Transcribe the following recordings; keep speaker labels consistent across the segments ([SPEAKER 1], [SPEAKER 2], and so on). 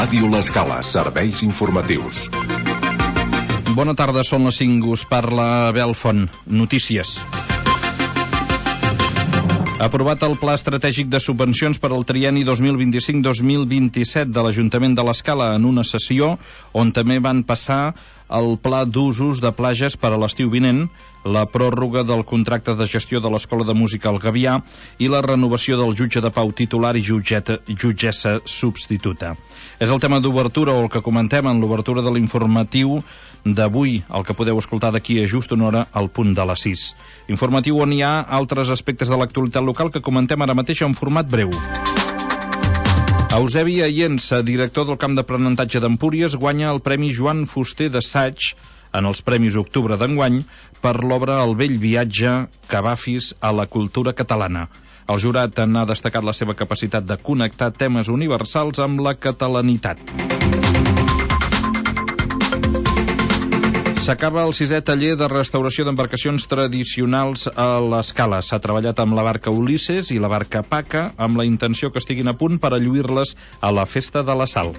[SPEAKER 1] Ràdio L'Escala, serveis informatius.
[SPEAKER 2] Bona tarda, són les 5, us parla Abel Font. Notícies. Aprovat el Pla Estratègic de Subvencions per al trienni 2025-2027 de l'Ajuntament de l'Escala en una sessió on també van passar el Pla d'usos de plages per a l'estiu vinent, la pròrroga del contracte de gestió de l'Escola de Música al Gavià i la renovació del jutge de pau titular i jutgessa substituta. És el tema d'obertura o el que comentem en l'obertura de l'informatiu d'avui, el que podeu escoltar d'aquí a just una hora al punt de les 6. Informatiu on hi ha altres aspectes de l'actualitat local que comentem ara mateix en format breu. Eusebi Aiensa, director del camp d'aprenentatge d'Empúries, guanya el Premi Joan Fuster d'Assaig en els Premis Octubre d'enguany per l'obra El vell viatge que va fins a la cultura catalana. El jurat n'ha destacat la seva capacitat de connectar temes universals amb la catalanitat. S'acaba el 6è taller de restauració d'embarcacions tradicionals a l'Escala. S'ha treballat amb la barca Ulisses i la barca Paca amb la intenció que estiguin a punt per a lluir-les a la Festa de la Sal.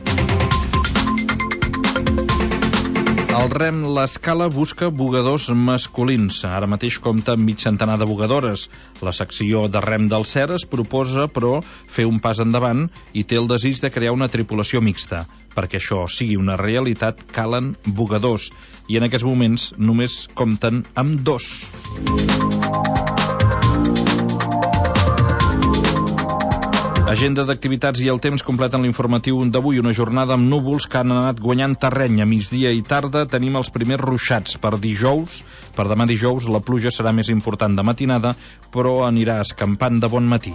[SPEAKER 2] El rem l'Escala busca bugadors masculins. Ara mateix compta amb mig centenar de bugadores. La secció de rem del Cer es proposa, però, fer un pas endavant i té el desig de crear una tripulació mixta. Perquè això sigui una realitat, calen bugadors. I en aquests moments només compten amb 2. Agenda d'activitats i el temps completen l'informatiu d'avui. Una jornada amb núvols que han anat guanyant terreny. A migdia i tarda tenim els primers ruixats. Per demà dijous, la pluja serà més important de matinada, però anirà escampant de bon matí.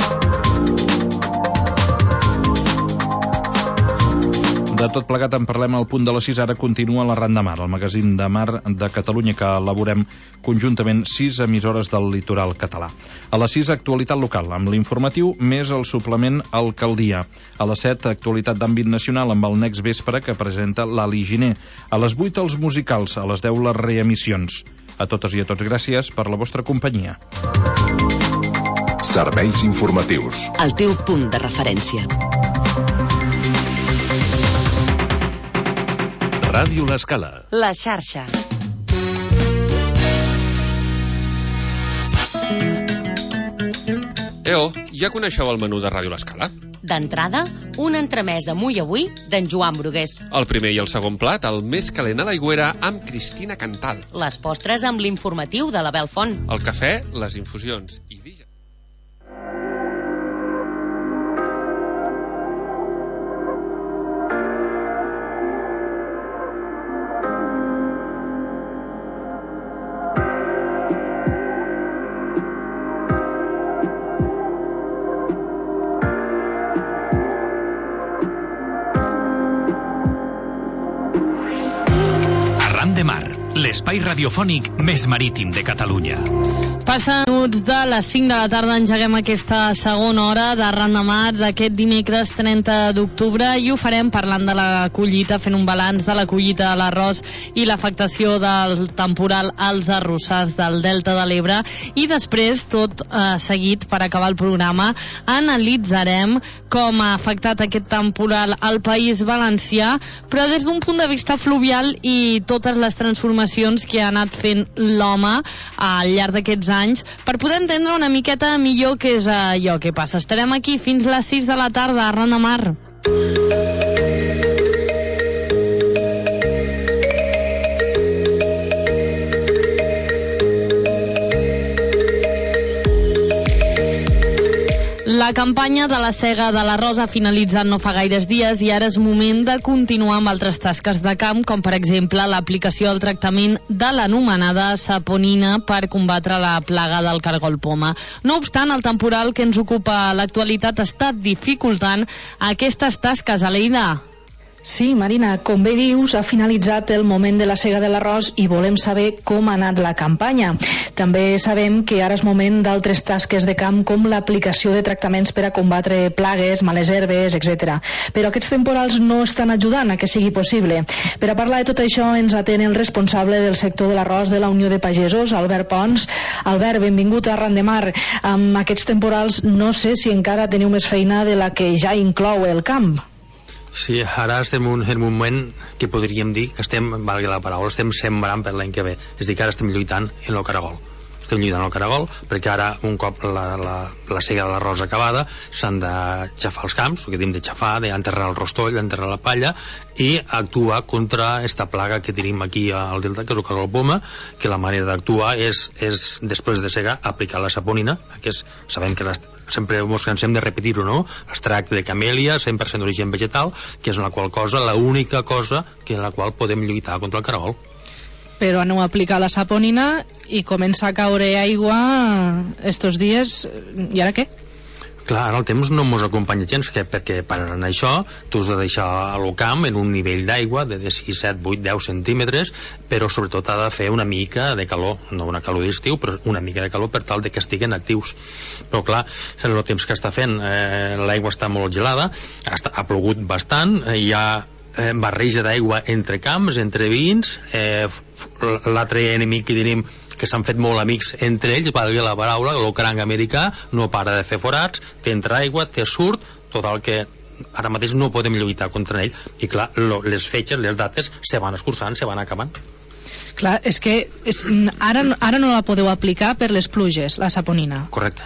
[SPEAKER 2] De tot plegat en parlem al punt de les 6. Ara continua la Ran de Mar, el magazín de mar de Catalunya que elaborem conjuntament 6 emissores del litoral català. A les 6, actualitat local, amb l'informatiu més el suplement Alcaldia. A les 7, actualitat d'àmbit nacional amb el Next Vespre que presenta l'Ali Giner. A les 8, els musicals. A les 10, les reemissions. A totes i a tots, gràcies per la vostra companyia.
[SPEAKER 1] Serveis informatius.
[SPEAKER 3] El teu punt de referència.
[SPEAKER 4] Ràdio L'Escala.
[SPEAKER 3] La xarxa.
[SPEAKER 5] Ja coneixeu el menú de Ràdio L'Escala?
[SPEAKER 6] D'entrada, una entremesa muy avui d'en Joan Brugués.
[SPEAKER 5] El primer i el segon plat, el més calent a l'aigüera amb Cristina Cantal.
[SPEAKER 6] Les postres amb l'informatiu de l'Abel Font.
[SPEAKER 5] El cafè, les infusions i
[SPEAKER 4] l'espai radiofònic més marítim de Catalunya.
[SPEAKER 7] Passen minuts de les 5 de la tarda, engeguem aquesta segona hora de Ran de Mar d'aquest dimecres 30 d'octubre i ho farem parlant de la collita, fent un balanç de la collita de l'arròs i l'afectació del temporal als arrossars del Delta de l'Ebre i després, tot seguit, per acabar el programa, analitzarem com ha afectat aquest temporal al País Valencià, però des d'un punt de vista fluvial i totes les transformacions que ha anat fent l'home al llarg d'aquests anys per poder entendre una miqueta millor què és allò que passa. Estarem aquí fins les 6 de la tarda a Ran de Mar. La campanya de la sega de l'arròs ha finalitzat no fa gaires dies i ara és moment de continuar amb altres tasques de camp, com per exemple l'aplicació del tractament de l'anomenada saponina per combatre la plaga del cargol poma. No obstant, el temporal que ens ocupa a l'actualitat està dificultant aquestes tasques. Aleida.
[SPEAKER 8] Sí, Marina, com bé dius, ha finalitzat el moment de la sega de l'arròs i volem saber com ha anat la campanya. També sabem que ara és moment d'altres tasques de camp com l'aplicació de tractaments per a combatre plagues, males herbes, etc. Però aquests temporals no estan ajudant a que sigui possible. Per a parlar de tot això ens atén el responsable del sector de l'arròs de la Unió de Pagesos, Albert Pons. Albert, benvingut a Ran de Mar. Amb aquests temporals no sé si encara teniu més feina de la que ja inclou el camp.
[SPEAKER 9] Sí, ara estem en un moment que podríem dir que estem, valgui la paraula, estem sembrant per l'any que ve. És a dir, que ara estem lluitant en el caragol. Estem lluitant al caragol perquè ara, un cop la sega de l'arròs acabada, s'han de xafar els camps, el que diem de xafar, d'enterrar el rostoll, d'enterrar la palla i actuar contra esta plaga que tenim aquí al delta, que és el caragol poma, que la manera d'actuar és després de segar, aplicar la saponina, que sabem que sempre ens cansem de repetir-ho, no? Es tracta de camèlia, 100% d'origen vegetal, que és l'única cosa que en la qual podem lluitar contra el caragol.
[SPEAKER 8] Però aneu a aplicar la saponina i comença a caure aigua estos dies, i ara què?
[SPEAKER 9] Clar, ara el temps no ens acompanya gens, perquè per anar això tu has de deixar el camp en un nivell d'aigua de 6, 7, 8, 10 centímetres, però sobretot ha de fer una mica de calor, no una calor d'estiu, però una mica de calor per tal de que estiguen actius. Però clar, el temps que està fent, l'aigua està molt gelada, ha plogut bastant, hi ha barreja d'aigua entre camps, entre veïns, l'altre enemic que tenim, que s'han fet molt amics entre ells, valgui la paraula, el cranc americà no para de fer forats, té entra aigua, té surt, tot el que ara mateix no podem lluitar contra ell, i clar, les fetges, les dates se van escurçant, se van acabant.
[SPEAKER 8] Clar, és que ara no la podeu aplicar per les pluges, la saponina.
[SPEAKER 9] Correcte.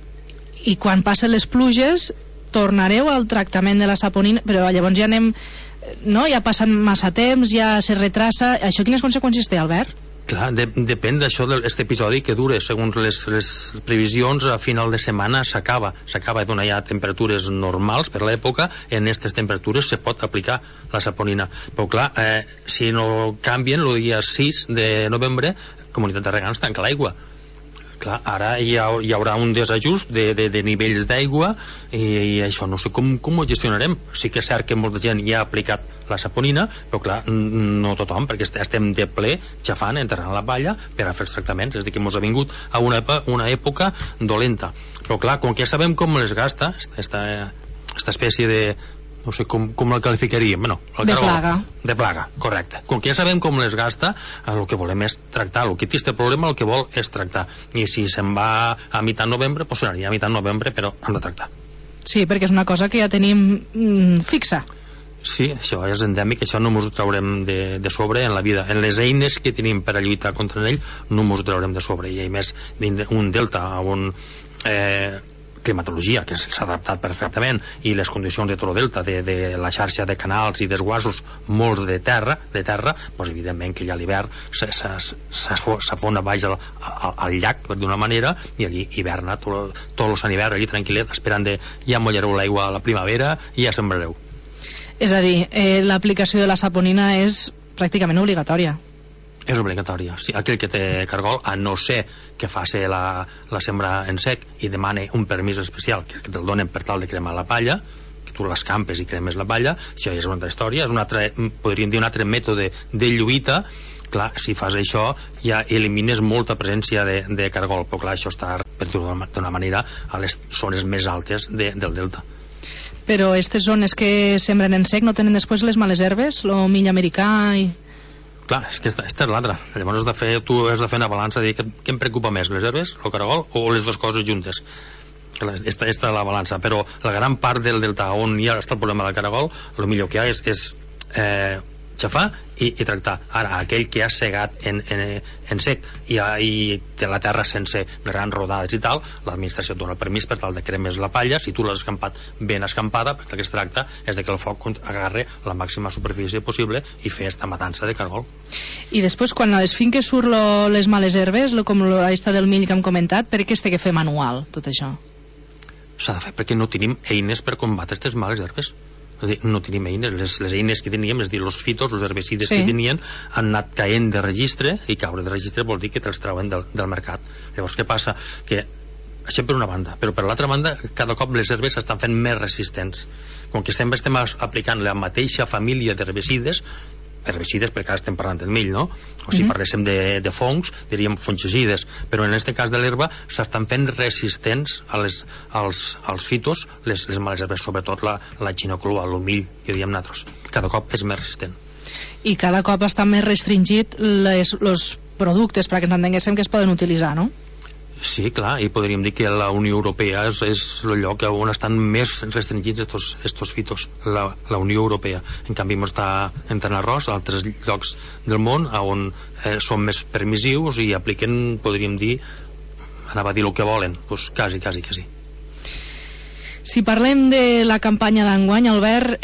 [SPEAKER 8] I quan passen les pluges tornareu al tractament de la saponina, però llavors ja anem, no? Ja passen massa temps, ja se retrassa. Això quines conseqüències té, Albert?
[SPEAKER 9] Clar, depèn d'això, d'aquest episodi que dure. Segons les previsions, a final de setmana s'acaba de donar ja temperatures normals per l'època. En aquestes temperatures se pot aplicar la saponina, però clar, si no canvien el dia 6 de novembre, Comunitat de Regants tanca l'aigua. Clar, ara hi haurà un desajust de nivells d'aigua i això no sé com ho gestionarem. Sí que és cert que molta gent ja ha aplicat la saponina, però clar, no tothom, perquè estem de ple xafant, enterrant la palla per a fer els tractaments. És a dir, que ens ha vingut a una època dolenta. Però clar, com que ja sabem com les gasta esta espècie de... no sé com la qualificaríem, bueno,
[SPEAKER 8] de plaga.
[SPEAKER 9] De plaga, correcte. Com que ja sabem com les gasta, el que volem és tractar. El que té este problema el que vol és tractar. I si se'n va a mitjà novembre, doncs seria a mitjà novembre, però hem de tractar.
[SPEAKER 8] Sí, perquè és una cosa que ja tenim fixa.
[SPEAKER 9] Sí, això és endèmic, això no ens ho traurem de sobre en la vida. En les eines que tenim per a lluitar contra ell no ens ho traurem de sobre. I a més, un delta, un... climatologia, que s'ha adaptat perfectament, i les condicions de Toro-Delta, de la xarxa de canals i desguassos, molts de terra, doncs evidentment que ja a l'hivern s'afona baix al llac, per d'una manera, i allí hiverna tot el sant hivern, allí tranquil·let, esperant de ja mollareu l'aigua a la primavera i ja sembrareu.
[SPEAKER 8] És a dir, l'aplicació de la saponina és pràcticament obligatòria.
[SPEAKER 9] És obligatòria. Sí, aquell que té cargol, a no ser que faci la sembra en sec i demane un permís especial que te'l donen per tal de cremar la palla, que tu l'escampes i cremes la palla, això és una altra història, podríem dir un altre mètode de lluita. Clar, si fas això ja elimines molta presència de cargol, però clar, això està, per dir-ho d'una manera, a les zones més altes del delta.
[SPEAKER 8] Però aquestes zones que sembren en sec no tenen després les males herbes, el mill americà i...
[SPEAKER 9] Clar, és que esta és l'altra. Llavors tu has de fer una balança de dir què em preocupa més, les herbes, el caragol o les dues coses juntes. Esta és la balança, però la gran part del delta on ja està el problema del caragol, el millor que hi ha és xafar i tractar. Ara, aquell que ha segat en sec i té la terra sense grans rodades i tal, l'administració et dona el permís per tal de cremes la palla. Si tu l'has escampat ben escampada, perquè el que es tracta és de que el foc agarre la màxima superfície possible i fer esta matança de caragol.
[SPEAKER 8] I després, quan a les finques surt les males herbes, com l'esta del mill que hem comentat, per què es té que fer manual, tot això?
[SPEAKER 9] S'ha de fer perquè no tenim eines per combatre aquestes males herbes. No tenim eines, les eines que teníem, és a dir, els fitos, els herbicides que tenien han anat caent de registre, i caure de registre vol dir que te'ls treuen del mercat. Llavors què passa? Que això per una banda, però per l'altra banda cada cop les herbes s'estan fent més resistents. Com que sempre estem aplicant la mateixa família d'herbicides, perquè ara estem parlant del mill, no? O si parléssim de fongs, diríem fungicides, però en aquest cas de l'herba s'estan fent resistents als fitos, les males herbes, sobretot la xinoclua, el mill, que diem nosaltres. Cada cop és més resistent.
[SPEAKER 8] I cada cop està més restringit els productes perquè ens entenguéssim que es poden utilitzar, no?
[SPEAKER 9] Sí, clar, i podríem dir que la Unió Europea és el lloc on estan més restringits estos fitos, la Unió Europea. En canvi, està entrant arròs a altres llocs del món on són més permissius i apliquen, podríem dir, anava a dir el que volen, doncs quasi.
[SPEAKER 8] Si parlem de la campanya d'enguany, Albert,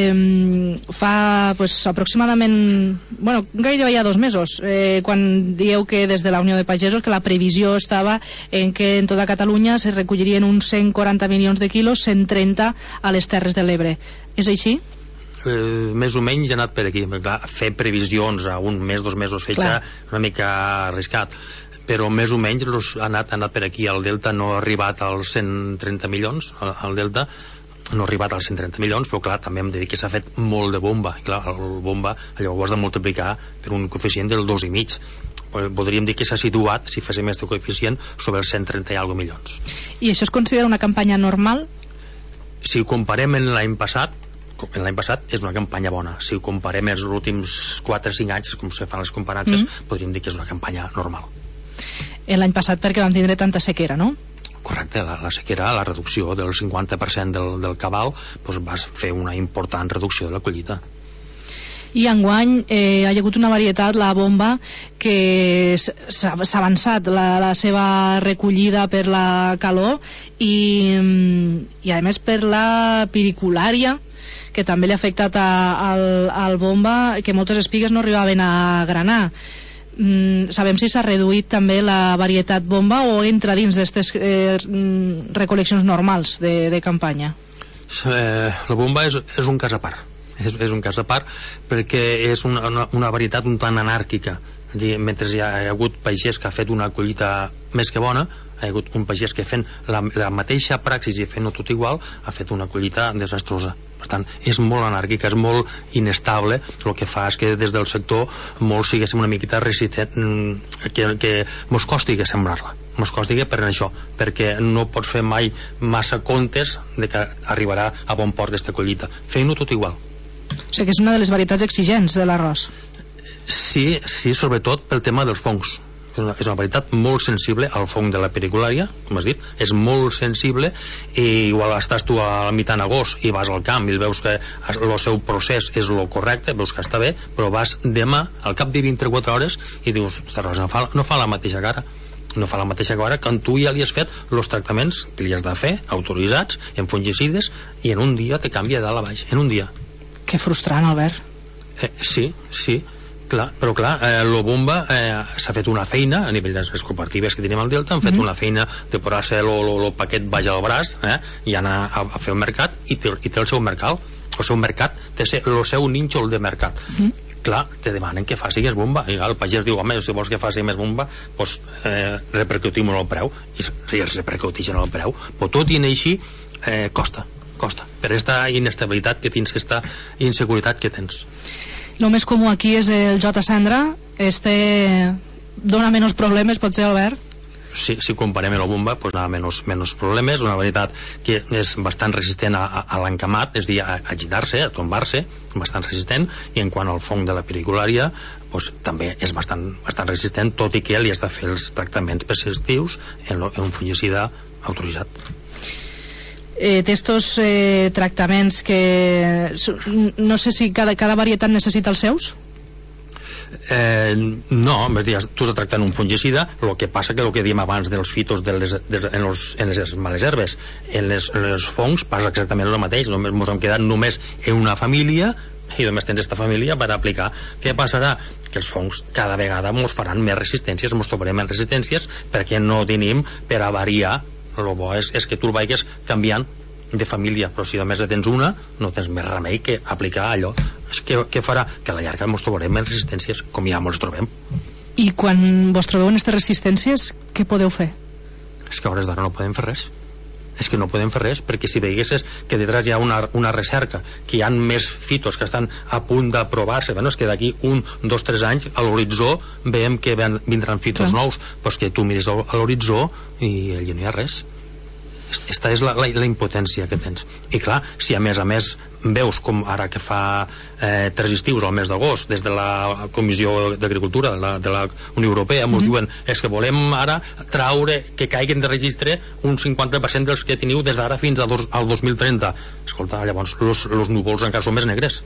[SPEAKER 8] fa aproximadament, gairebé ja 2 mesos, quan dieu que des de la Unió de Pagesos que la previsió estava en que en tota Catalunya se recollirien uns 140 milions de quilos, 130 a les Terres de l'Ebre. És així?
[SPEAKER 9] Més o menys ha anat per aquí. Clar, fer previsions a un mes, 2 mesos fetge, una mica arriscat, però més o menys ha anat per aquí. El Delta no ha arribat als 130 milions, el Delta no ha arribat als 130 milions, però clar, també hem de dir que s'ha fet molt de bomba, i clar, el bomba allò ho has de multiplicar per un coeficient del 2,5. Podríem dir que s'ha situat, si féssim aquest coeficient, sobre els 130 i alguna milions.
[SPEAKER 8] I això es considera una campanya normal?
[SPEAKER 9] Si ho comparem amb l'any passat és una campanya bona. Si ho comparem els últims 4 o 5 anys, com se fan les comparances, podríem dir que és una campanya normal.
[SPEAKER 8] L'any passat perquè vam tindre tanta sequera, no?
[SPEAKER 9] Correcte, la sequera, la reducció del 50% del cabal, va fer una important reducció de la collita.
[SPEAKER 8] I enguany ha hagut una varietat, la bomba, que s'ha avançat la seva recollida per la calor i a més per la piriculària, que també li ha afectat al bomba, que moltes espigues no arribaven a granar. Sabem si s'ha reduït també la varietat bomba o entra dins d'aquestes recol·leccions normals de campanya?
[SPEAKER 9] La bomba és un cas a part. És un cas a part perquè és una varietat un tant anàrquica. Mentre hi ha hagut pagès que ha fet una collita més que bona, hi ha hagut un pagès que fent la mateixa praxis i fent-ho tot igual ha fet una collita desastrosa. Per tant, és molt anàrquica, és molt inestable. El que fa és que des del sector molts siguéssim una miqueta resistent, que mos costiga sembrar-la, mos costiga per això, perquè no pots fer mai massa comptes de que arribarà a bon port d'esta collita, fent-ho tot igual.
[SPEAKER 8] O sigui que és una de les varietats exigents de l'arròs.
[SPEAKER 9] Sí, sobretot pel tema dels fongs. És una varietat molt sensible al fong de la piriculària, com has dit, és molt sensible, i igual estàs tu a la meitat d'agost i vas al camp i veus que el seu procés és el correcte, veus que està bé, però vas demà, al cap de 24 hores, i dius, no fa la mateixa cara. No fa la mateixa cara quan tu ja li has fet els tractaments que li has de fer, autoritzats, en fungicides, i en un dia te canvia de dalt a baix, en un dia.
[SPEAKER 8] Que frustrant, Albert.
[SPEAKER 9] Sí. Clar, però clar, la bomba s'ha fet una feina a nivell de les cooperatives que tenim al Delta, han fet una feina de posar-se el paquet baix al braç i anar a fer el mercat, i té el seu mercat. El seu mercat té el seu nínxol de mercat. Clar, te demanen que faci més bomba, i el pagès diu, home, si vols que faci més bomba, doncs repercutim en el preu, i si els repercuteixen el preu, però tot i així costa, per aquesta inestabilitat que tens, aquesta inseguretat que tens.
[SPEAKER 8] El més comú aquí és el J. Sandra. Dona menys problemes, potser, Albert?
[SPEAKER 9] Si comparem la bomba, doncs dona menys problemes. Una varietat que és bastant resistent a l'encamat, és a dir, a girar-se, a tombar-se, bastant resistent, i en quant al fong de la piriculària, doncs també és bastant resistent, tot i que li has de fer els tractaments persistitius en un fungicida autoritzat.
[SPEAKER 8] D'estos tractaments que no sé si cada varietat necessita els seus?
[SPEAKER 9] No, tu has de tractar un fungicida. El que passa que el que diem abans dels fitos en les males herbes, en les fongs passa exactament el mateix. Ens hem quedat només en una família i només tens aquesta família per aplicar. Què passarà? Que els fongs cada vegada ens faran més resistències, ens trobarem més resistències, perquè no tenim per a variar. El bo és que tu el vagis canviant de família, però si només tens una no tens més remei que aplicar allò. Què farà? Que a la llarga ens trobarem més resistències, com ja ens trobem.
[SPEAKER 8] I quan vos trobeu en aquestes resistències, què podeu fer?
[SPEAKER 9] És que a hores d'ara no podem fer res. És que no podem fer res, perquè si veiessis que detrás hi ha una recerca, que hi ha més fitos que estan a punt d'aprovar-se, és que d'aquí 1, 2, 3 anys a l'horitzó veiem que vindran fitos nous, però és que tu mires a l'horitzó i allà no hi ha res. Esta és la impotència que tens. I clar, si a més veus com ara que fa 3 estius al mes d'agost, des de la Comissió d'Agricultura de la Unió Europea ens diuen és que volem ara traure que caiguen de registre un 50% dels que teniu des d'ara fins al 2030. Escolta, llavors los núvols encara són més negres.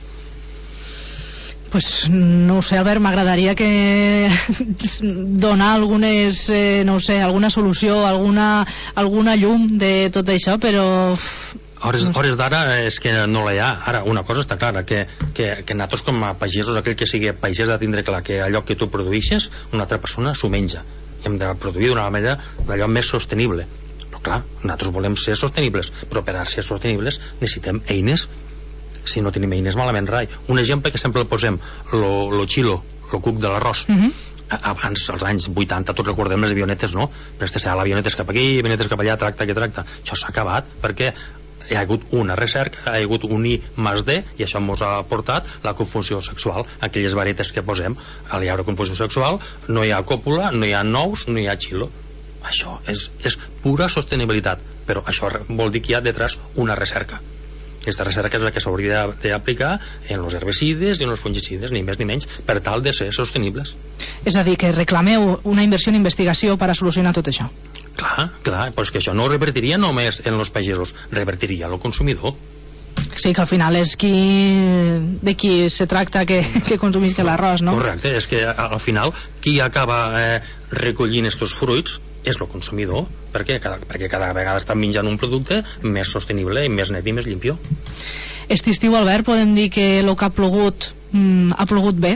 [SPEAKER 8] Pues no ho sé, Albert, m'agradaria que donar algunes, no ho sé, alguna solució, alguna llum de tot això, però...
[SPEAKER 9] Hores d'ara és que no la hi ha. Ara, una cosa està clara, que nosaltres com a pagesos, aquell que sigui pagès ha de tindre clar que allò que tu produïixes, una altra persona s'ho menja. I hem de produir d'una manera d'allò més sostenible. Però clar, nosaltres volem ser sostenibles, però per a ser sostenibles necessitem eines. Si no tenim eines, malament rai. Un exemple que sempre el posem, lo xilo, lo cuc de l'arròs. Abans, als anys 80, tots recordem les avionetes, no? L'avionetes cap aquí, avionetes cap allà, tracta que tracta. Això s'ha acabat perquè hi ha hagut una recerca, hi ha hagut un I+D, i això ens ha portat la confusió sexual. Aquelles varetes que posem, al hi haurà confusió sexual, no hi ha còpula, no hi ha nous, no hi ha xilo. Això és pura sostenibilitat, però això vol dir que hi ha detrás una recerca. Aquesta recerca és la que s'hauria d'aplicar en els herbicides i en els fungicides, ni més ni menys, per tal de ser sostenibles.
[SPEAKER 8] És a dir, que reclameu una inversió en investigació per a solucionar tot això.
[SPEAKER 9] Clar, però és que això no revertiria només en els pagesos, revertiria al consumidor.
[SPEAKER 8] Sí, que al final és de qui se tracta que consumisca l'arròs, no?
[SPEAKER 9] Correcte, és que al final qui acaba recollint estos fruits és el consumidor, perquè cada vegada estan menjant un producte més sostenible i més net i més limpio.
[SPEAKER 8] Aquest estiu, Albert, podem dir que el que ha plogut bé?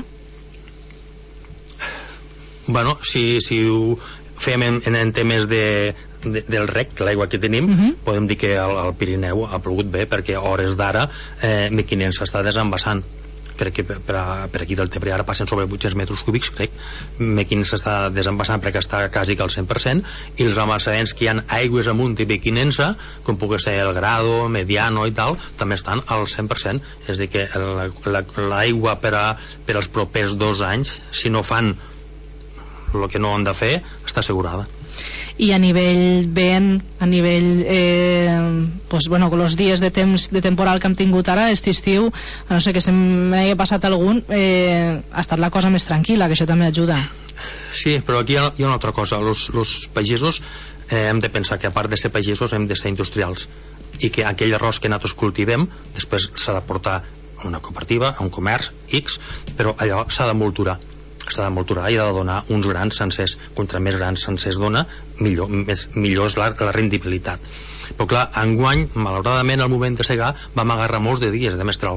[SPEAKER 9] Bueno, si ho fem en temes del rec, l'aigua que tenim, podem dir que al Pirineu ha plogut bé, perquè a hores d'ara Mequinensa està desembassant. Crec que per aquí del Tebre ara passen sobre 800 metres cúbics, crec. Mequinensa està desembassant perquè està quasi que al 100%, i els amassaments que hi ha aigües amunt i Mequinensa, com pugui ser el Grado, Mediano i tal, també estan al 100%. És a dir, que l'aigua per als propers 2 anys, si no fan el que no han de fer, està assegurada.
[SPEAKER 8] I a nivell vent, a nivell els dies de temps de temporal que hem tingut ara, aquest estiu, no sé, que se m'hagi passat algun, ha estat la cosa més tranquil·la, que això també ajuda.
[SPEAKER 9] Sí, però aquí hi ha una altra cosa. Els pagesos hem de pensar que a part de ser pagesos hem de ser industrials, i que aquell arròs que nosaltres cultivem després s'ha de portar a una cooperativa, a un comerç X, però allò s'ha de molturar i ha de donar uns grans sencers. Contra més grans sencers dona, millor és la rendibilitat. Però clar, enguany, malauradament, al moment de segar vam agarrar molts de dies de mestral,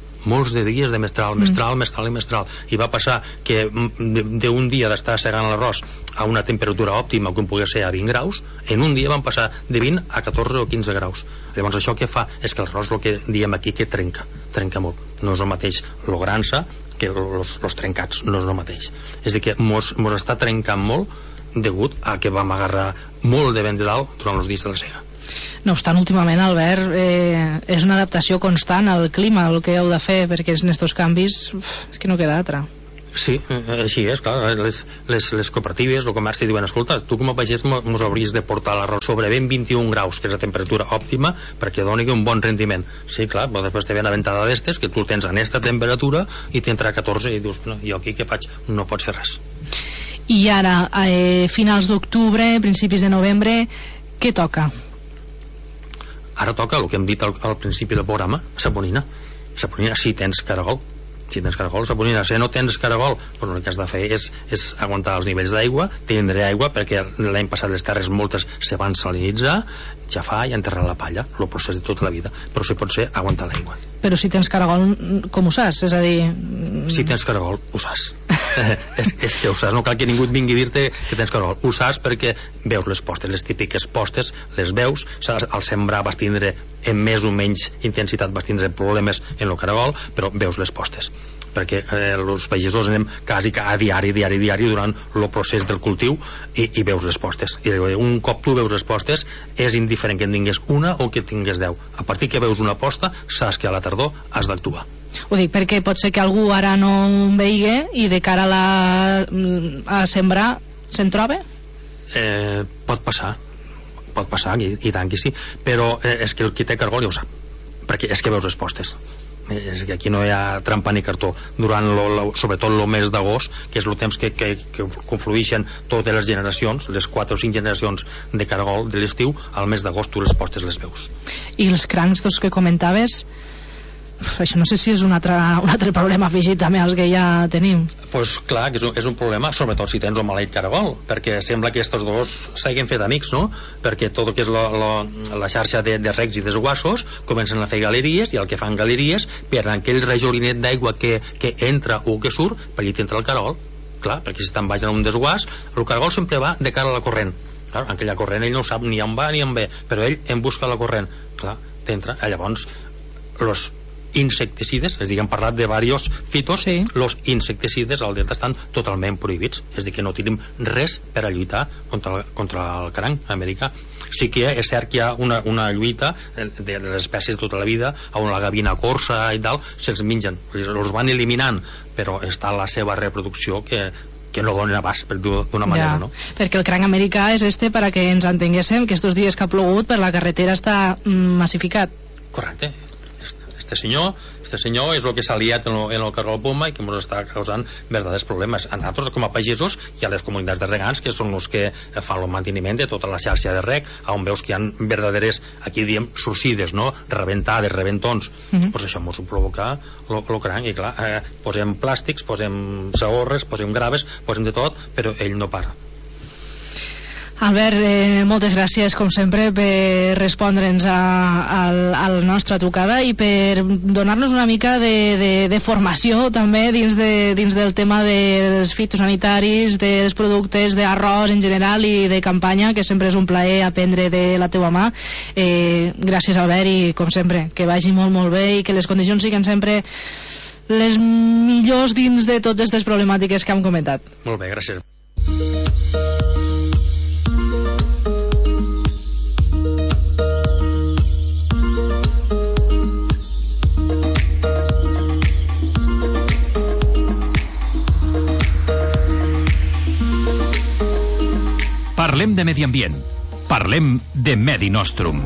[SPEAKER 9] mestral, i va passar que d'un dia d'estar segant l'arròs a una temperatura òptima, com pugui ser a 20 graus, en un dia van passar de 20 a 14 o 15 graus. Llavors això què fa? És que l'arròs, el que diem aquí, que trenca molt. No és el mateix lo grança que els trencats, no és el mateix. És a dir, que mos està trencant molt degut a que vam agarrar molt de vent de dalt durant els dies de la sega.
[SPEAKER 8] No obstant, últimament, Albert, és una adaptació constant al clima, el que heu de fer, perquè en aquests canvis és que no queda altra.
[SPEAKER 9] Sí, així és, clar. Les cooperatives, el comerç, diuen, escolta, tu com a pagès mos hauries de portar l'arròs sobre 21 graus, que és la temperatura òptima, perquè doni un bon rendiment. Sí, clar, però després te ve una ventada d'estes, que tu el tens en aquesta temperatura i t'entra a 14 i dius, no, jo aquí què faig? No pots fer res.
[SPEAKER 8] I ara, finals d'octubre, principis de novembre, què toca?
[SPEAKER 9] Ara toca el que hem dit al principi del programa, saponina, si tens caragol. Saponina. Si no tens caragol, doncs el que has de fer és aguantar els nivells d'aigua, tindre aigua, perquè l'any passat les terres moltes se van salinitzar, xafar i enterrar la palla, el procés de tota la vida, però si pot ser aguantar l'aigua.
[SPEAKER 8] Però si tens caragol, com ho saps? És a dir...
[SPEAKER 9] Si tens caragol, ho saps. és que ho saps, no cal que ningú et vingui a dir-te que tens caragol. Ho saps perquè veus les postes, les típiques postes, les veus, al sembrar vas tindre en més o menys intensitat, vas tindre problemes en el caragol, però veus les postes, perquè els pagesos anem quasi a diari durant el procés del cultiu i veus les postes, i un cop tu veus les postes és indiferent que en tingués una o que tingués 10. A partir que veus una posta saps que a la tardor has d'actuar.
[SPEAKER 8] Ho dic perquè pot ser que algú ara no en vegi i de cara a sembrar se'n troba?
[SPEAKER 9] Pot passar. pot passar, i tant que sí, però és que el qui té cargol ja ho sap, perquè és que veus les postes, és que aquí no hi ha trampa ni cartó durant sobretot el mes d'agost, que és el temps que confluïxen totes les generacions, les 4 o 5 generacions de cargol de l'estiu. Al mes d'agost tu les postes les veus.
[SPEAKER 8] I els crancs que comentaves, això no sé si és un altre problema afegit també als que ja tenim.
[SPEAKER 9] Pues clar, que és un problema, sobretot si tens un maleït cargol, perquè sembla que estos dos s'hagin fet amics, no? Perquè tot el que és la xarxa de recs i desguassos comencen a fer galeries, i el que fan galeries per aquell rajolinet d'aigua que entra o que surt, per allà t'entra el cargol. Clar, perquè si te'n vaig a un desguàs, el cargol sempre va de cara a la corrent. Clar, aquella corrent ell no sap ni on va ni on ve, però ell en busca la corrent. Clar, t'entra. Llavors, los insecticides, és a dir, hem parlat de diversos fitos, sí. Los insecticides al delta estan totalment prohibits, és a dir, que no tenim res per a lluitar contra el cranc americà. Sí que és cert que hi ha una lluita de les espècies de tota la vida, on la gavina corsa i tal, se'ls mengen, els van eliminant, però està la seva reproducció que no donen abast, per dir-ho d'una manera, no?
[SPEAKER 8] Perquè el cranc americà és per a que ens entenguéssim, que estos dies que ha plogut per la carretera està massificat.
[SPEAKER 9] Correcte. Este senyor és el que s'ha liat en el cargol poma i que ens està causant verdaders problemes a nosaltres com a pagesos i a les comunitats de regants, que són els que fan el manteniment de tota la xarxa de reg, on veus que hi ha verdaderes, aquí diem, suïcides, no? Rebentades, reventons. Pues això ens ho provoca el cranc, i clar, posem plàstics, posem segorres, posem graves, posem de tot, però ell no para.
[SPEAKER 8] Albert, moltes gràcies com sempre per respondre'ns a la nostra trucada i per donar-nos una mica de formació també dins del tema dels fitosanitaris, dels productes d'arròs en general i de campanya, que sempre és un plaer aprendre de la teua mà. Gràcies, Albert, i com sempre que vagi molt molt bé i que les condicions siguin sempre les millors dins de totes aquestes problemàtiques que hem comentat.
[SPEAKER 9] Molt bé, gràcies.
[SPEAKER 4] Parlem de medi ambient. Parlem de Medi Nostrum.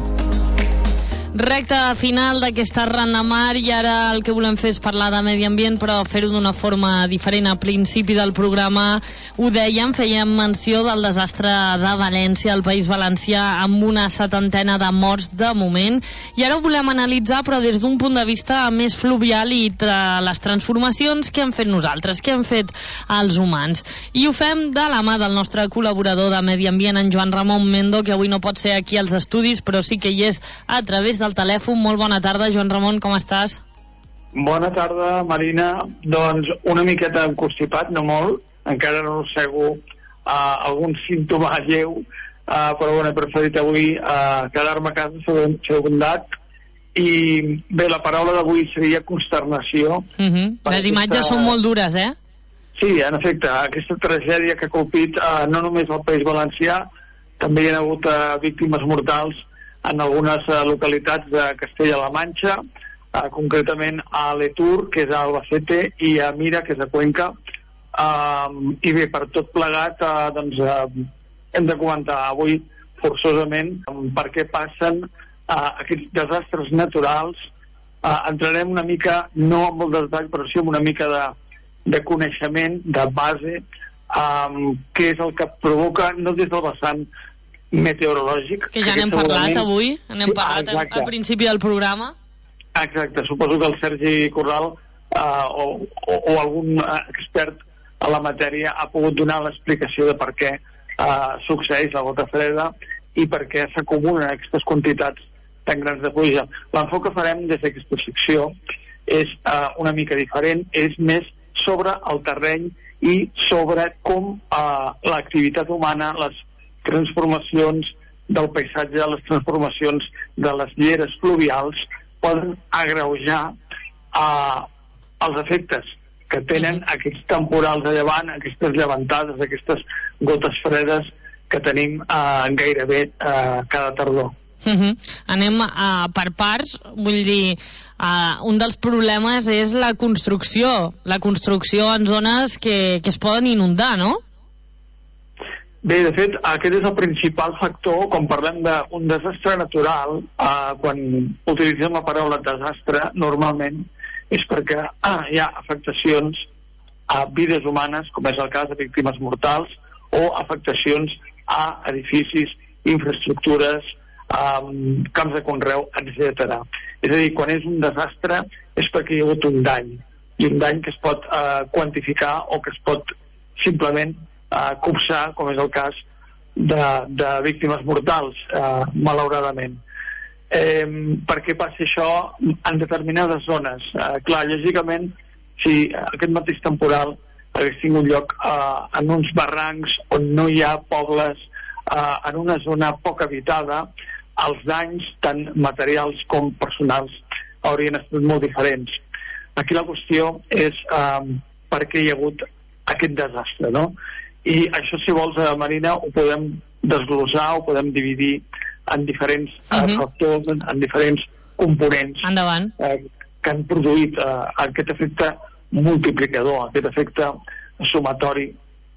[SPEAKER 7] Recta final d'aquesta ran de mar, i ara el que volem fer és parlar de medi ambient, però fer-ho d'una forma diferent. A principi del programa ho dèiem, fèiem menció del desastre de València, al País Valencià, amb una 70ena de morts de moment, i ara ho volem analitzar, però des d'un punt de vista més fluvial i de les transformacions que hem fet nosaltres, que hem fet els humans. I ho fem de la mà del nostre col·laborador de medi ambient, en Joan Ramon Mendo, que avui no pot ser aquí als estudis, però sí que hi és a través del telèfon. Molt bona tarda, Joan Ramon, com estàs?
[SPEAKER 10] Bona tarda, Marina. Doncs una miqueta constipat, no molt, encara no arrossego algun símptoma lleu, però bueno, he preferit avui quedar-me a casa segundat. I bé, la paraula d'avui seria consternació.
[SPEAKER 7] Les imatges són molt dures, eh?
[SPEAKER 10] Sí, en efecte, aquesta tragèdia que ha colpit no només al País Valencià, també hi ha hagut víctimes mortals en algunes localitats de Castella-La Manxa, concretament a Letur, que és a Albacete, i a Mira, que és a Cuenca. I bé, per tot plegat, hem de comentar avui forçosament per què passen aquests desastres naturals. Entrarem una mica, no amb molt de detall, però sí amb una mica de coneixement, de base, què és el que provoca, no des del vessant meteorològic,
[SPEAKER 7] que ja n'hem parlat avui, n'hem parlat al principi del programa.
[SPEAKER 10] Exacte, suposo que el Sergi Corral o algun expert a la matèria ha pogut donar l'explicació de per què succeeix la gota freda i per què s'acumulen aquestes quantitats tan grans de pluja. L'enfoc que farem des d'aquesta secció és una mica diferent, és més sobre el terreny i sobre com l'activitat humana, les transformacions del paisatge, les transformacions de les lleres fluvials poden agreujar els efectes que tenen aquests temporals de llevant, aquestes llevantades, aquestes gotes fredes que tenim gairebé cada tardor.
[SPEAKER 7] Anem per parts, vull dir, un dels problemes és la construcció en zones que es poden inundar, no?
[SPEAKER 10] Bé, de fet, aquest és el principal factor quan parlem d'un desastre natural. Quan utilitzem la paraula desastre, normalment és perquè hi ha afectacions a vides humanes, com és el cas de víctimes mortals, o afectacions a edificis, infraestructures, camps de conreu, etc. És a dir, quan és un desastre és perquè hi ha hagut un dany, i un dany que es pot quantificar o que es pot simplement copsar, com és el cas de víctimes mortals, malauradament. Per què passa això en determinades zones? Clar, lògicament, si aquest mateix temporal hagués tingut lloc en uns barrancs on no hi ha pobles, en una zona poc habitada, els danys, tant materials com personals, haurien estat molt diferents. Aquí la qüestió és per què hi ha hagut aquest desastre, no? I això, si vols, Marina, ho podem desglossar, ho podem dividir en diferents factors, en diferents components que han produït aquest efecte multiplicador, aquest efecte sumatori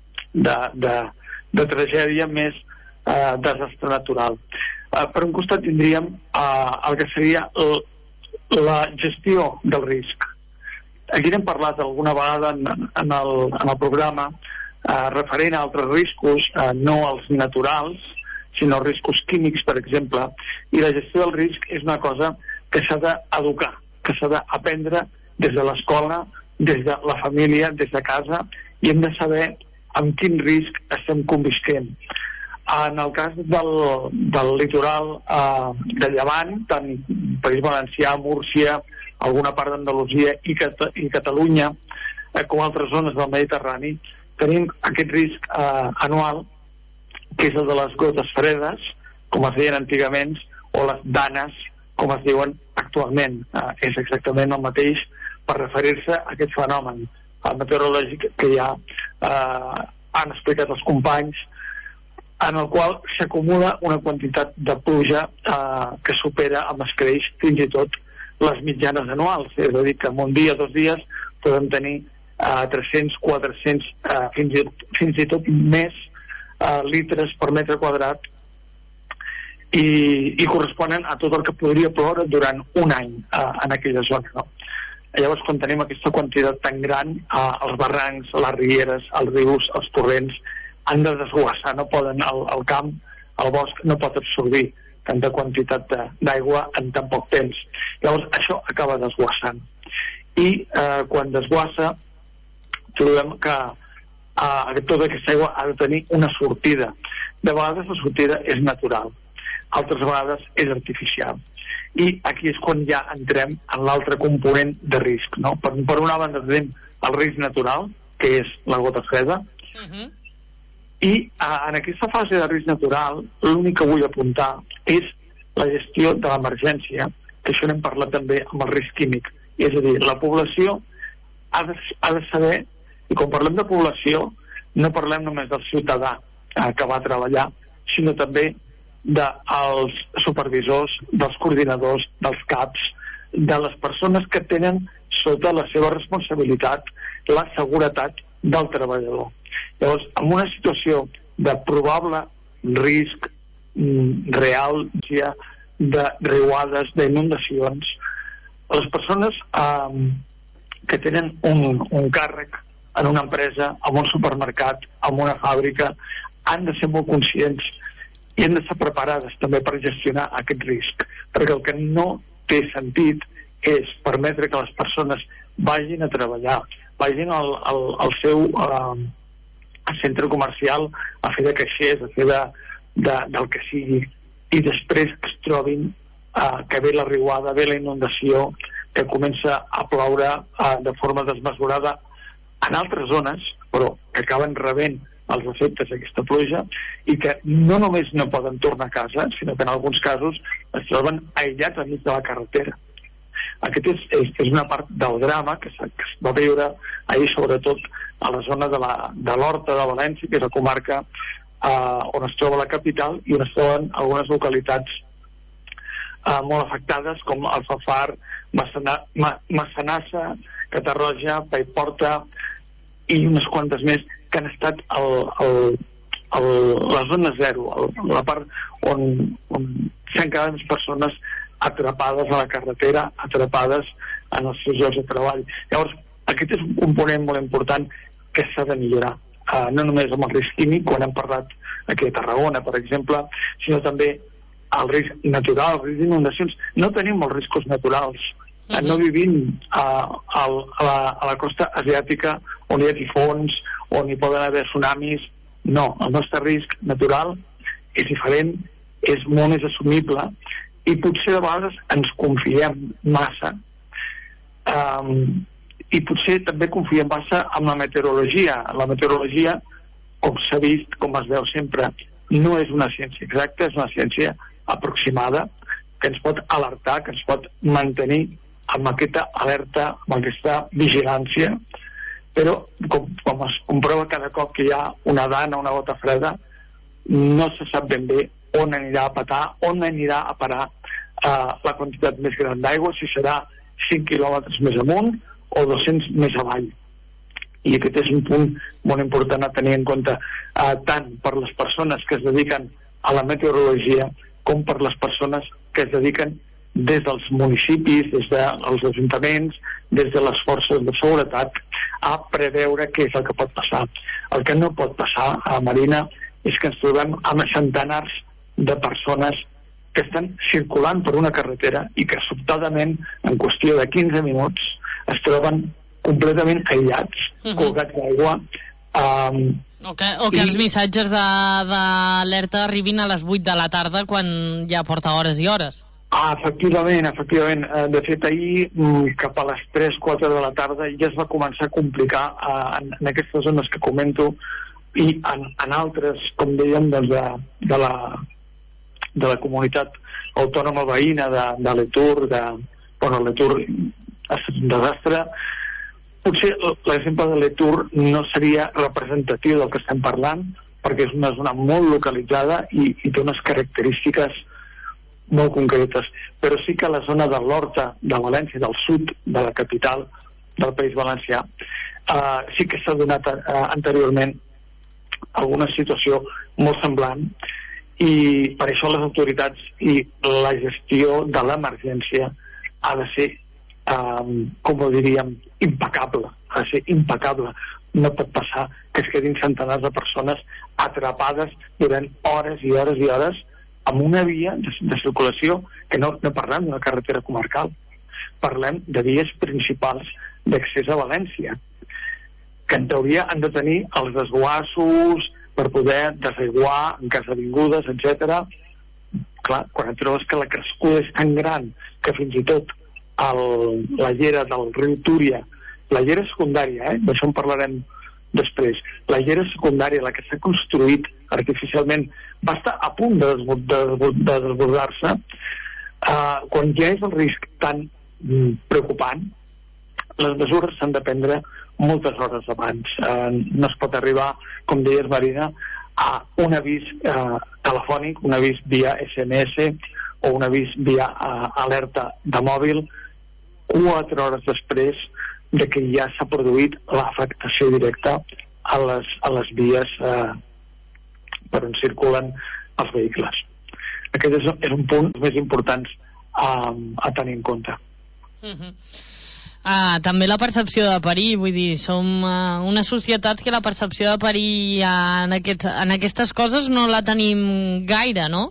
[SPEAKER 10] de tragèdia més desastre natural. Per un costat tindríem el que seria la gestió del risc. Aquí n'hem parlat alguna vegada en el programa, referent a altres riscos, no als naturals, sinó riscos químics, per exemple, i la gestió del risc és una cosa que s'ha d'educar, que s'ha d'aprendre des de l'escola, des de la família, des de casa, i hem de saber amb quin risc estem convisquent. En el cas del litoral de Llevant, tant País Valencià, Múrcia, alguna part d'Andalusia i Catalunya, com altres zones del Mediterrani, tenim aquest risc anual, que és el de les gotes fredes, com es deien antigament, o les danes, com es diuen actualment. És exactament el mateix per referir-se a aquest fenomen meteorològic que ja han explicat els companys, en el qual s'acumula una quantitat de pluja que supera amb escreix fins i tot les mitjanes anuals. És a dir, que en un dia, 2 dies, podem tenir 300, 400, fins i tot més litres per metre quadrat, i corresponen a tot el que podria ploure durant un any en aquella zona, no? Llavors, quan tenim aquesta quantitat tan gran, els barrancs, les rieres, els rius, els torrents han de desguassar, no poden, el camp, el bosc no pot absorbir tanta quantitat d'aigua en tan poc temps. Llavors això acaba desguassant, i quan desguassa trobem que tota aquesta aigua ha de tenir una sortida. De vegades la sortida és natural, altres vegades és artificial, i aquí és quan ja entrem en l'altre component de risc, no? Per una banda tenim el risc natural, que és la gota freda, i en aquesta fase de risc natural l'únic que vull apuntar és la gestió de l'emergència, que això n'hem parlat també amb el risc químic. És a dir, la població ha de saber, i quan parlem de població no parlem només del ciutadà que va a treballar, sinó també dels supervisors, dels coordinadors, dels CAPs, de les persones que tenen sota la seva responsabilitat la seguretat del treballador. Llavors, en una situació de probable risc real de riuades, d'inundacions, les persones que tenen un càrrec en una empresa, en un supermercat, en una fàbrica, han de ser molt conscients i han de ser preparades també per gestionar aquest risc, perquè el que no té sentit és permetre que les persones vagin a treballar, vagin al seu centre comercial a fer de caixers, a fer del que sigui, i després es trobin que ve la riuada, ve la inundació, que comença a ploure de forma desmesurada en altres zones, però que acaben rebent els efectes d'aquesta pluja, i que no només no poden tornar a casa, sinó que en alguns casos es troben aïllats al mig de la carretera. Aquest és una part del drama que es va veure ahir, sobretot a la zona de l'Horta de València, que és la comarca on es troba la capital, i on es troben algunes localitats molt afectades, com Alfafar, Massanassa, Catarroja, Paiporta i unes quantes més, que han estat la zona zero, la part on s'han quedat més persones atrapades a la carretera, atrapades en els seus llocs de treball. Llavors, aquest és un component molt important que s'ha de millorar, no només amb el risc químic, quan hem parlat aquí a Tarragona, per exemple, sinó també el risc natural, el risc d'inundacions. No tenim els riscos naturals. No vivim a la costa asiàtica on hi ha tifons, on hi poden haver tsunamis. No, el nostre risc natural és diferent, és molt més assumible, i potser de vegades ens confiem massa, i potser també confiem massa en la meteorologia. La meteorologia, com s'ha vist, com es veu sempre, no és una ciència exacta, és una ciència aproximada, que ens pot alertar, que ens pot mantenir amb aquesta alerta, amb aquesta vigilància, però com es comprova cada cop que hi ha una dana, una gota freda, no se sap ben bé on anirà a petar, on anirà a parar la quantitat més gran d'aigua, si serà 5 quilòmetres més amunt o 200 més avall. I aquest és un punt molt important a tenir en compte, tant per les persones que es dediquen a la meteorologia com per les persones que es dediquen des dels municipis, des dels ajuntaments, des de les forces de seguretat, a preveure què és el que pot passar. El que no pot passar, Marina, és que ens trobem amb centenars de persones que estan circulant per una carretera i que sobtadament, en qüestió de 15 minuts, es troben completament aïllats, colgats d'aigua.
[SPEAKER 7] O que els missatges d'alerta arribin a les 8 de la tarda quan ja porta hores i hores.
[SPEAKER 10] Efectivament. De fet, ahir, cap a les 3-4 de la tarda, ja es va començar a complicar en aquestes zones que comento, i en altres, com dèiem, de la comunitat autònoma veïna de l'Etur, l'Etur és un desastre. Potser l'exemple de l'Etur no seria representatiu del que estem parlant, perquè és una zona molt localitzada i té unes característiques molt concretes, però sí que la zona de l'Horta, de València, del sud de la capital del País Valencià, sí que s'ha donat anteriorment alguna situació molt semblant, i per això les autoritats i la gestió de l'emergència ha de ser, com ho diríem, impecable. Ha de ser impecable. No pot passar que es quedin centenars de persones atrapades durant hores i hores i hores amb una via de circulació que no parlem d'una carretera comarcal, parlem de vies principals d'accés a València, que en teoria han de tenir els desguassos per poder desaiguar en cas d'avingudes, etc. Clar, quan et trobes que la crescuda és tan gran que fins i tot la llera del riu Túria, la llera secundària, d'això en parlarem després, la llera secundària, la que s'ha construït artificialment, va estar a punt de desbordar-se, quan ja és el risc tan preocupant, les mesures s'han de prendre moltes hores abans. No es pot arribar, com deies, Marina, a un avís telefònic, un avís via SMS o un avís via alerta de mòbil 4 hores després de que ja s'ha produït l'afectació directa a les vies per on circulen els vehicles. Aquest és un punt més importants a tenir en compte.
[SPEAKER 7] També la percepció de perill, vull dir, som una societat que la percepció de perill en aquestes coses no la tenim gaire, no?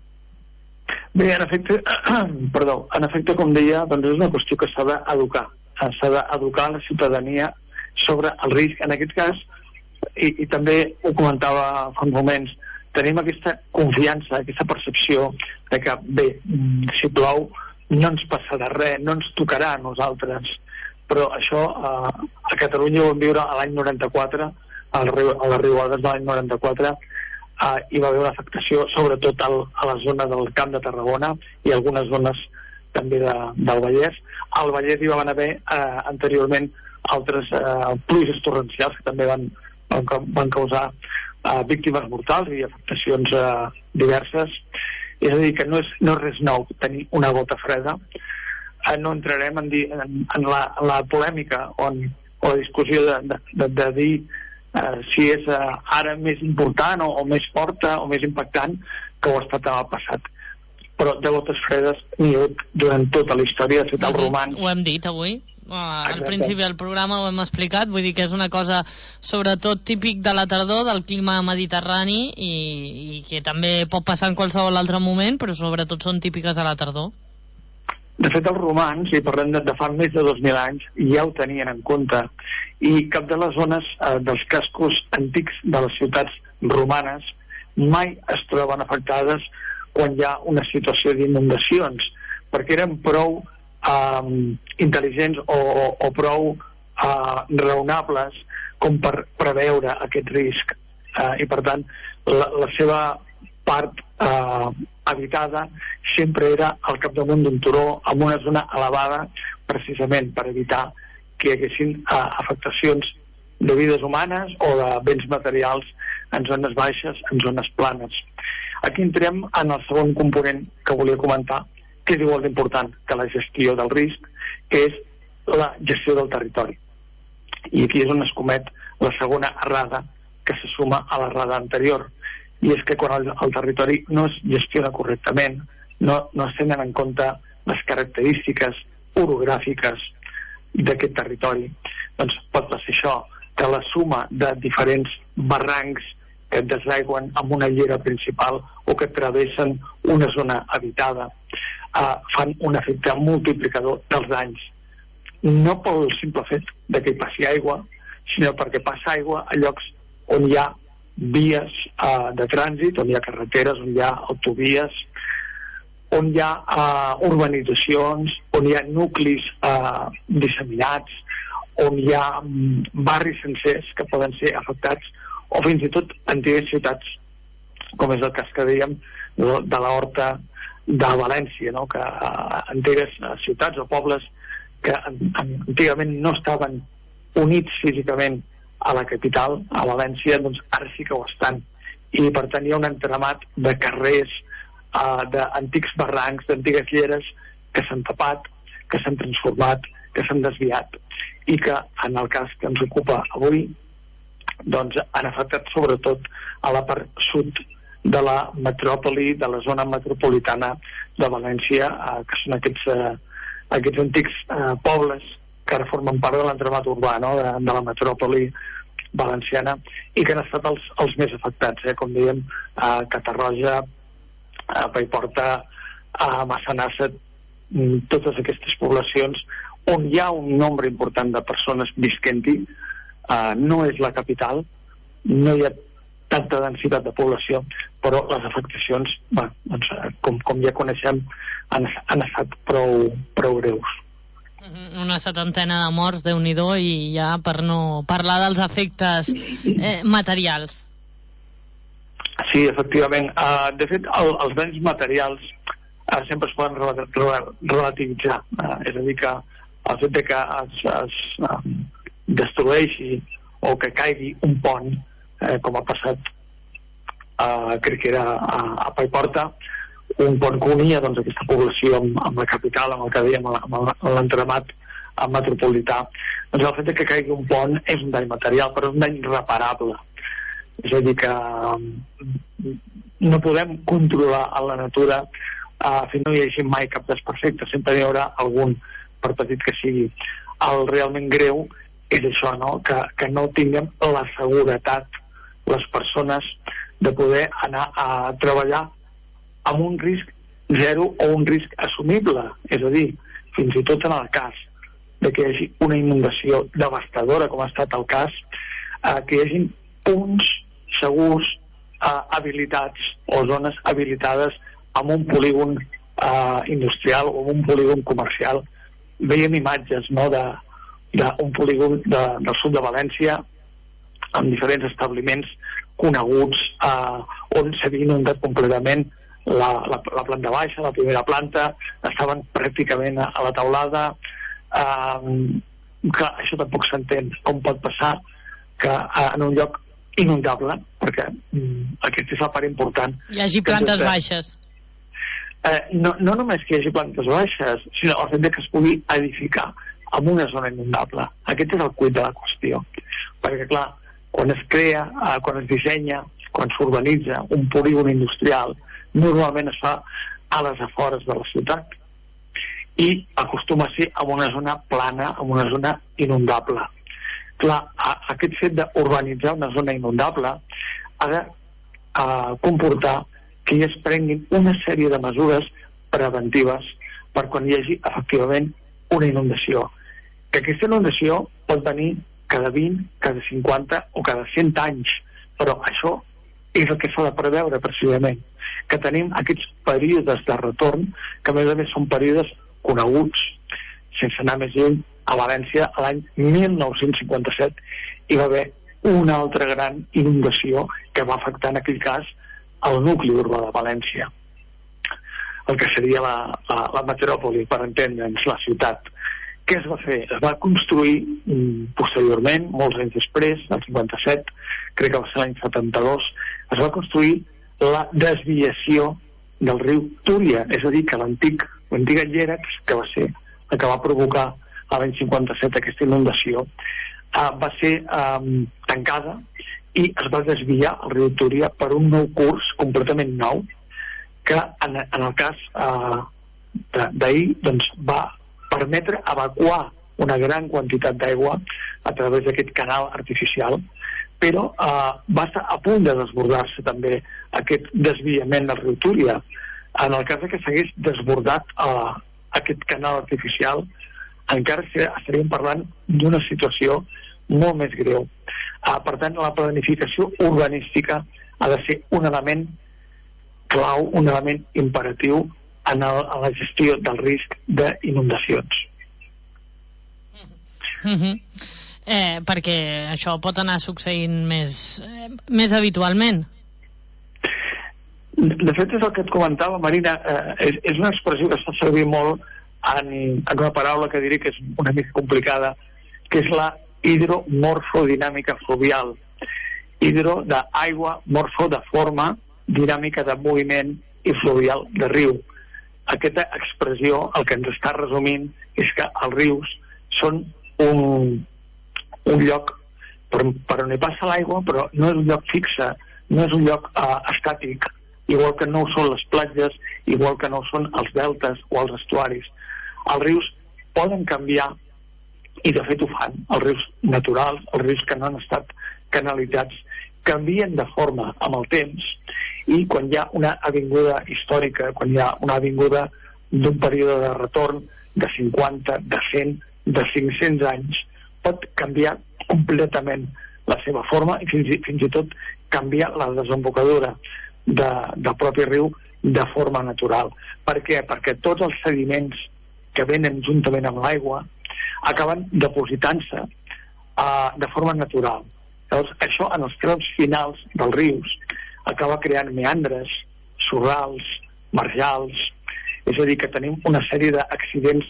[SPEAKER 10] Bé, en efecte, com deia, doncs és una qüestió que s'ha d'educar. S'ha d'educar la ciutadania sobre el risc. En aquest cas, i també ho comentava fa uns moments, tenim aquesta confiança, aquesta percepció de que, bé, si plou no ens passarà res, no ens tocarà a nosaltres. Però això a Catalunya ho vam viure a l'any 94, a les riuades de l'any 94, hi va haver una afectació sobretot a la zona del Camp de Tarragona i algunes zones també del Vallès. Al Vallès hi van haver anteriorment altres pluges torrencials que també van causar víctimes mortals i afectacions diverses. És a dir, que no és res nou tenir una gota freda. No entrarem en la polèmica o la discussió de dir si és ara més important o més forta o més impactant que ho ha estat en el passat. Però de gotes fredes n'hi ha hagut durant tota la història. De fet, els romans...
[SPEAKER 7] Ho hem dit avui. Al principi del programa ho hem explicat, vull dir que és una cosa sobretot típic de la tardor, del clima mediterrani, i que també pot passar en qualsevol altre moment, però sobretot són típiques de la tardor.
[SPEAKER 10] De fet, els romans, i parlem de fa més de 2.000 anys, ja ho tenien en compte, i cap de les zones dels cascos antics de les ciutats romanes mai es troben afectades quan hi ha una situació d'inundacions, perquè eren prou intel·ligents o prou raonables com per preveure aquest risc, i per tant la seva part habitada sempre era al capdamunt d'un turó amb una zona elevada, precisament per evitar que hi haguessin afectacions de vides humanes o de béns materials en zones baixes, en zones planes. Aquí entrem en el segon component que volia comentar, que és igual d'important que la gestió del risc, que és la gestió del territori. I aquí és on es comet la segona errada que se suma a l'errada anterior, i és que quan el territori no es gestiona correctament, no es tenen en compte les característiques orogràfiques d'aquest territori, doncs pot passar això, que la suma de diferents barrancs que et desaigüen amb una llera principal o que travessen una zona habitada fan un efecte multiplicador dels danys, no pel simple fet de que hi passi aigua, sinó perquè passa aigua a llocs on hi ha vies de trànsit, on hi ha carreteres, on hi ha autovies, on hi ha urbanitzacions, on hi ha nuclis disseminats, on hi ha barris sencers que poden ser afectats, o fins i tot antigues ciutats, com és el cas que dèiem de la Horta de València, no? Que antigues ciutats o pobles que antigament no estaven units físicament a la capital, a València, doncs ara sí que ho estan, i per tant hi ha un entramat de carrers, d'antics barrancs, d'antigues lleres que s'han tapat, que s'han transformat, que s'han desviat, i que en el cas que ens ocupa avui doncs han afectat sobretot a la part sud de la metròpoli, de la zona metropolitana de València, que són aquests antics pobles que ara formen part de l'entramat urbà, no? de la metròpoli valenciana, i que han estat els més afectats, com dèiem, a Catarroja, a Paiporta, a Massanassa, totes aquestes poblacions on hi ha un nombre important de persones visquent-hi. No és la capital, no hi ha tanta densitat de població, però les afectacions, doncs, com ja coneixem, han estat prou greus.
[SPEAKER 7] Una 70ena de morts, Déu-n'hi-do, i ja per no parlar dels efectes materials.
[SPEAKER 10] Sí, efectivament. De fet, els béns materials sempre es poden relativitzar. És a dir, que el fet de que es destrueixi o que caigui un pont, com ha passat, crec que era a Paiporta, un pont que unia doncs, aquesta població amb la capital, amb el que dèiem, amb l'entramat metropolità. Doncs el fet de que caigui un pont és un dany material, però és un dany reparable. És a dir, que no podem controlar a la natura fins no hi hagi mai cap desperfecte, sempre hi haurà algun, per petit que sigui. El realment greu és això, no? Que no tinguem la seguretat les persones de poder anar a treballar amb un risc zero o un risc assumible, és a dir, fins i tot en el cas de que hi hagi una inundació devastadora, com ha estat el cas, que hi hagi punts segurs habilitats o zones habilitades amb un polígon industrial o un polígon comercial. Veiem imatges, no?, d'un polígon del sud de València amb diferents establiments coneguts on s'havia inundat completament la planta baixa, la primera planta, estaven pràcticament a la teulada. Clar, això tampoc s'entén. Com pot passar que en un lloc inundable, perquè aquest és la part important,
[SPEAKER 7] hi hagi plantes baixes?
[SPEAKER 10] No només que hi hagi plantes baixes, sinó el fet que es pugui edificar en una zona inundable. Aquest és el cuit de la qüestió, perquè clar, Quan es crea, quan es dissenya, quan s'urbanitza un polígon industrial, normalment es fa a les afores de la ciutat i acostuma a ser en una zona plana, en una zona inundable. Clar, aquest fet d'urbanitzar una zona inundable ha de comportar que es prenguin una sèrie de mesures preventives per quan hi hagi efectivament una inundació. Que aquesta inundació pot venir cada 20, cada 50 o cada 100 anys, però això és el que s'ha de preveure precisament, que tenim aquests períodes de retorn, que a més són períodes coneguts, sense anar més lluny. A València, l'any 1957, hi va haver una altra gran inundació que va afectar en aquell cas el nucli urbà de València, el que seria la metròpoli, per entendre'ns, la ciutat. Què es va fer? Es va construir posteriorment, molts anys després, el 57, crec que va ser l'any 72, es va construir la desviació del riu Túria, és a dir, que l'antiga Llerex, que va ser la que va provocar a l'any 57 aquesta inundació, va ser tancada i es va desviar el riu Túria per un nou curs completament nou que en el cas d'ahir doncs, va permetre evacuar una gran quantitat d'aigua a través d'aquest canal artificial, però va estar a punt de desbordar-se també aquest desviament del riu Túria. En el cas que s'hagués desbordat aquest canal artificial, encara estaríem parlant d'una situació molt més greu. Per tant, la planificació urbanística ha de ser un element clau, un element imperatiu en la gestió del risc d'inundacions.
[SPEAKER 7] Perquè això pot anar succeint més habitualment.
[SPEAKER 10] De fet, és el que et comentava, Marina, és una expressió que es fa servir molt en una paraula que diré que és una mica complicada, que és la hidromorfodinàmica fluvial. Hidro d'aigua, morfo de forma, dinàmica de moviment i fluvial de riu. Aquesta expressió el que ens està resumint és que els rius són un lloc per on hi passa l'aigua, però no és un lloc fixe, no és un lloc estàtic, igual que no ho són les platges, igual que no ho són els deltes o els estuaris. Els rius poden canviar, i de fet ho fan, els rius naturals, els rius que no han estat canalitzats, canvien de forma amb el temps, i quan hi ha una avinguda històrica, quan hi ha una avinguda d'un període de retorn de 50, de 100, de 500 anys, pot canviar completament la seva forma i fins i tot canviar la desembocadura del propi riu de forma natural. Per què? Perquè tots els sediments que venen juntament amb l'aigua acaben depositant-se de forma natural. Llavors, això en els trams finals dels rius acaba creant meandres, sorrals, marjals, és a dir, que tenim una sèrie d'accidents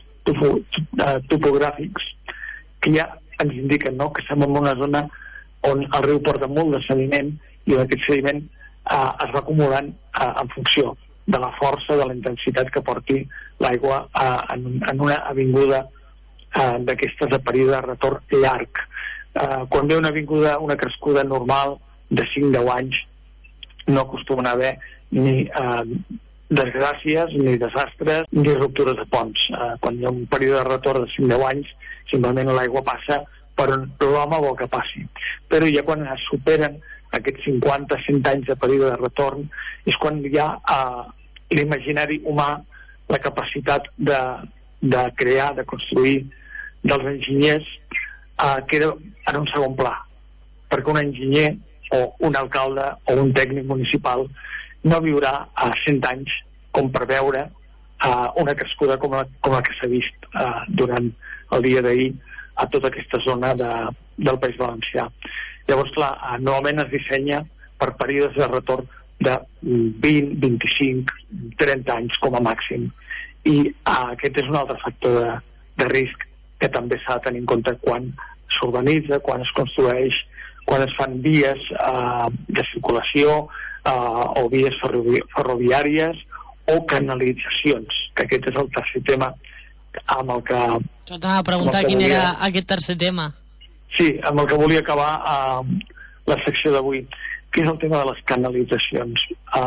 [SPEAKER 10] topogràfics que ja ens indiquen, no?, que estem en una zona on el riu porta molt de sediment i aquest sediment es va acumulant en funció de la força, de la intensitat que porti l'aigua en una avinguda d'aquestes de període de retorn llarg. Quan ve una avinguda, una crescuda normal de 5-10 anys, no acostumen a haver ni desgràcies, ni desastres, ni ruptures de ponts. Quan hi ha un període de retorn de 5-10 anys, simplement l'aigua passa per on l'home vol que passi. Però ja quan es superen aquests 50-100 anys de període de retorn és quan hi ha l'imaginari humà, la capacitat de crear, de construir, dels enginyers, queda en un segon pla, perquè un enginyer o un alcalde o un tècnic municipal no viurà a 100 anys com per veure una crescuda com la que s'ha vist durant el dia d'ahir a tota aquesta zona del País Valencià. Llavors, clar, normalment es dissenya per períodes de retorn de 20, 25, 30 anys com a màxim. I aquest és un altre factor de risc que també s'ha de tenir en compte quan s'urbanitza, quan es construeix, quan es fan vies de circulació o vies ferroviàries o canalitzacions, que aquest és el tercer tema amb el que...
[SPEAKER 7] Jo t'anava a preguntar quin era aquest tercer tema.
[SPEAKER 10] Sí, amb el que volia acabar la secció d'avui, que és el tema de les canalitzacions.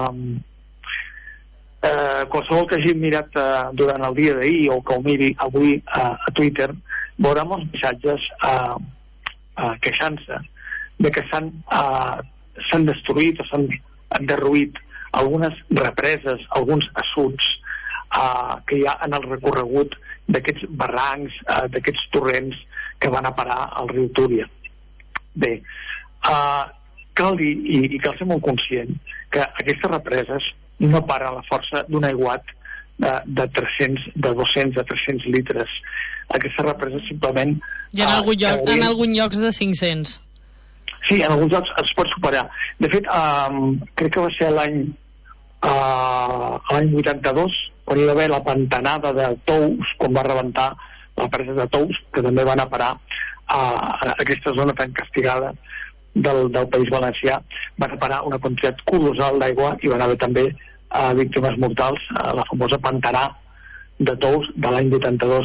[SPEAKER 10] Qualsevol que hagi mirat durant el dia d'ahir o que ho miri avui a Twitter veurà molts missatges queixant-se de que s'han destruït o s'han derruït algunes represes, alguns assuts que hi ha en el recorregut d'aquests barrancs, d'aquests torrents que van a parar al riu Túria. Bé, cal dir, i cal ser molt conscient, que aquestes represes no para la força d'un aiguat de 200 a 300 litres. Aquestes represes simplement...
[SPEAKER 7] I en alguns llocs de 500.
[SPEAKER 10] Sí, en alguns llocs es pot superar. De fet, crec que va ser l'any 82, quan hi va haver la pantanada de Tous, quan va rebentar la presa de Tous, que també van a parar a aquesta zona tan castigada del País Valencià, van a parar una quantitat colossal d'aigua i van haver també víctimes mortals a la famosa pantanà de Tous de l'any 82.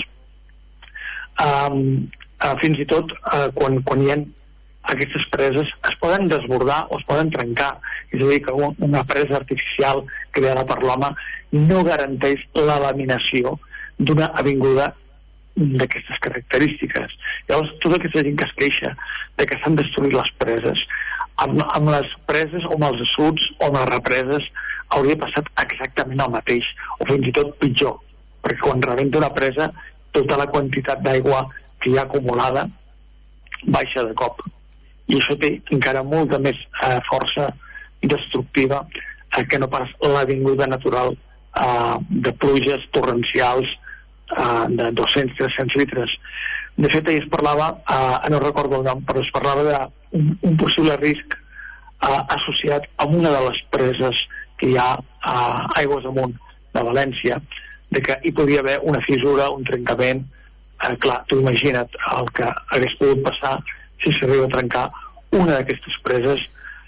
[SPEAKER 10] Fins i tot quan hi ha aquestes preses es poden desbordar o es poden trencar, és a dir, que una presa artificial creada per l'home no garanteix la laminació d'una avinguda d'aquestes característiques. Llavors, tota aquesta gent que es queixa de que s'han destruït les preses, amb les preses o amb els assuts o amb les represes hauria passat exactament el mateix, o fins i tot pitjor, perquè quan rebenta una presa tota la quantitat d'aigua que hi ha acumulada baixa de cop, i això té encara molta més força destructiva que no pas l'avinguda natural de pluges torrencials de 200-300 litres. De fet, ahir es parlava, no recordo el nom, però es parlava d'un possible risc associat amb una de les preses que hi ha a Aigües Amunt de València, de que hi podia haver una fissura, un trencament. Clar, tu imagina't el que hagués pogut passar si s'arriba a trencar una d'aquestes preses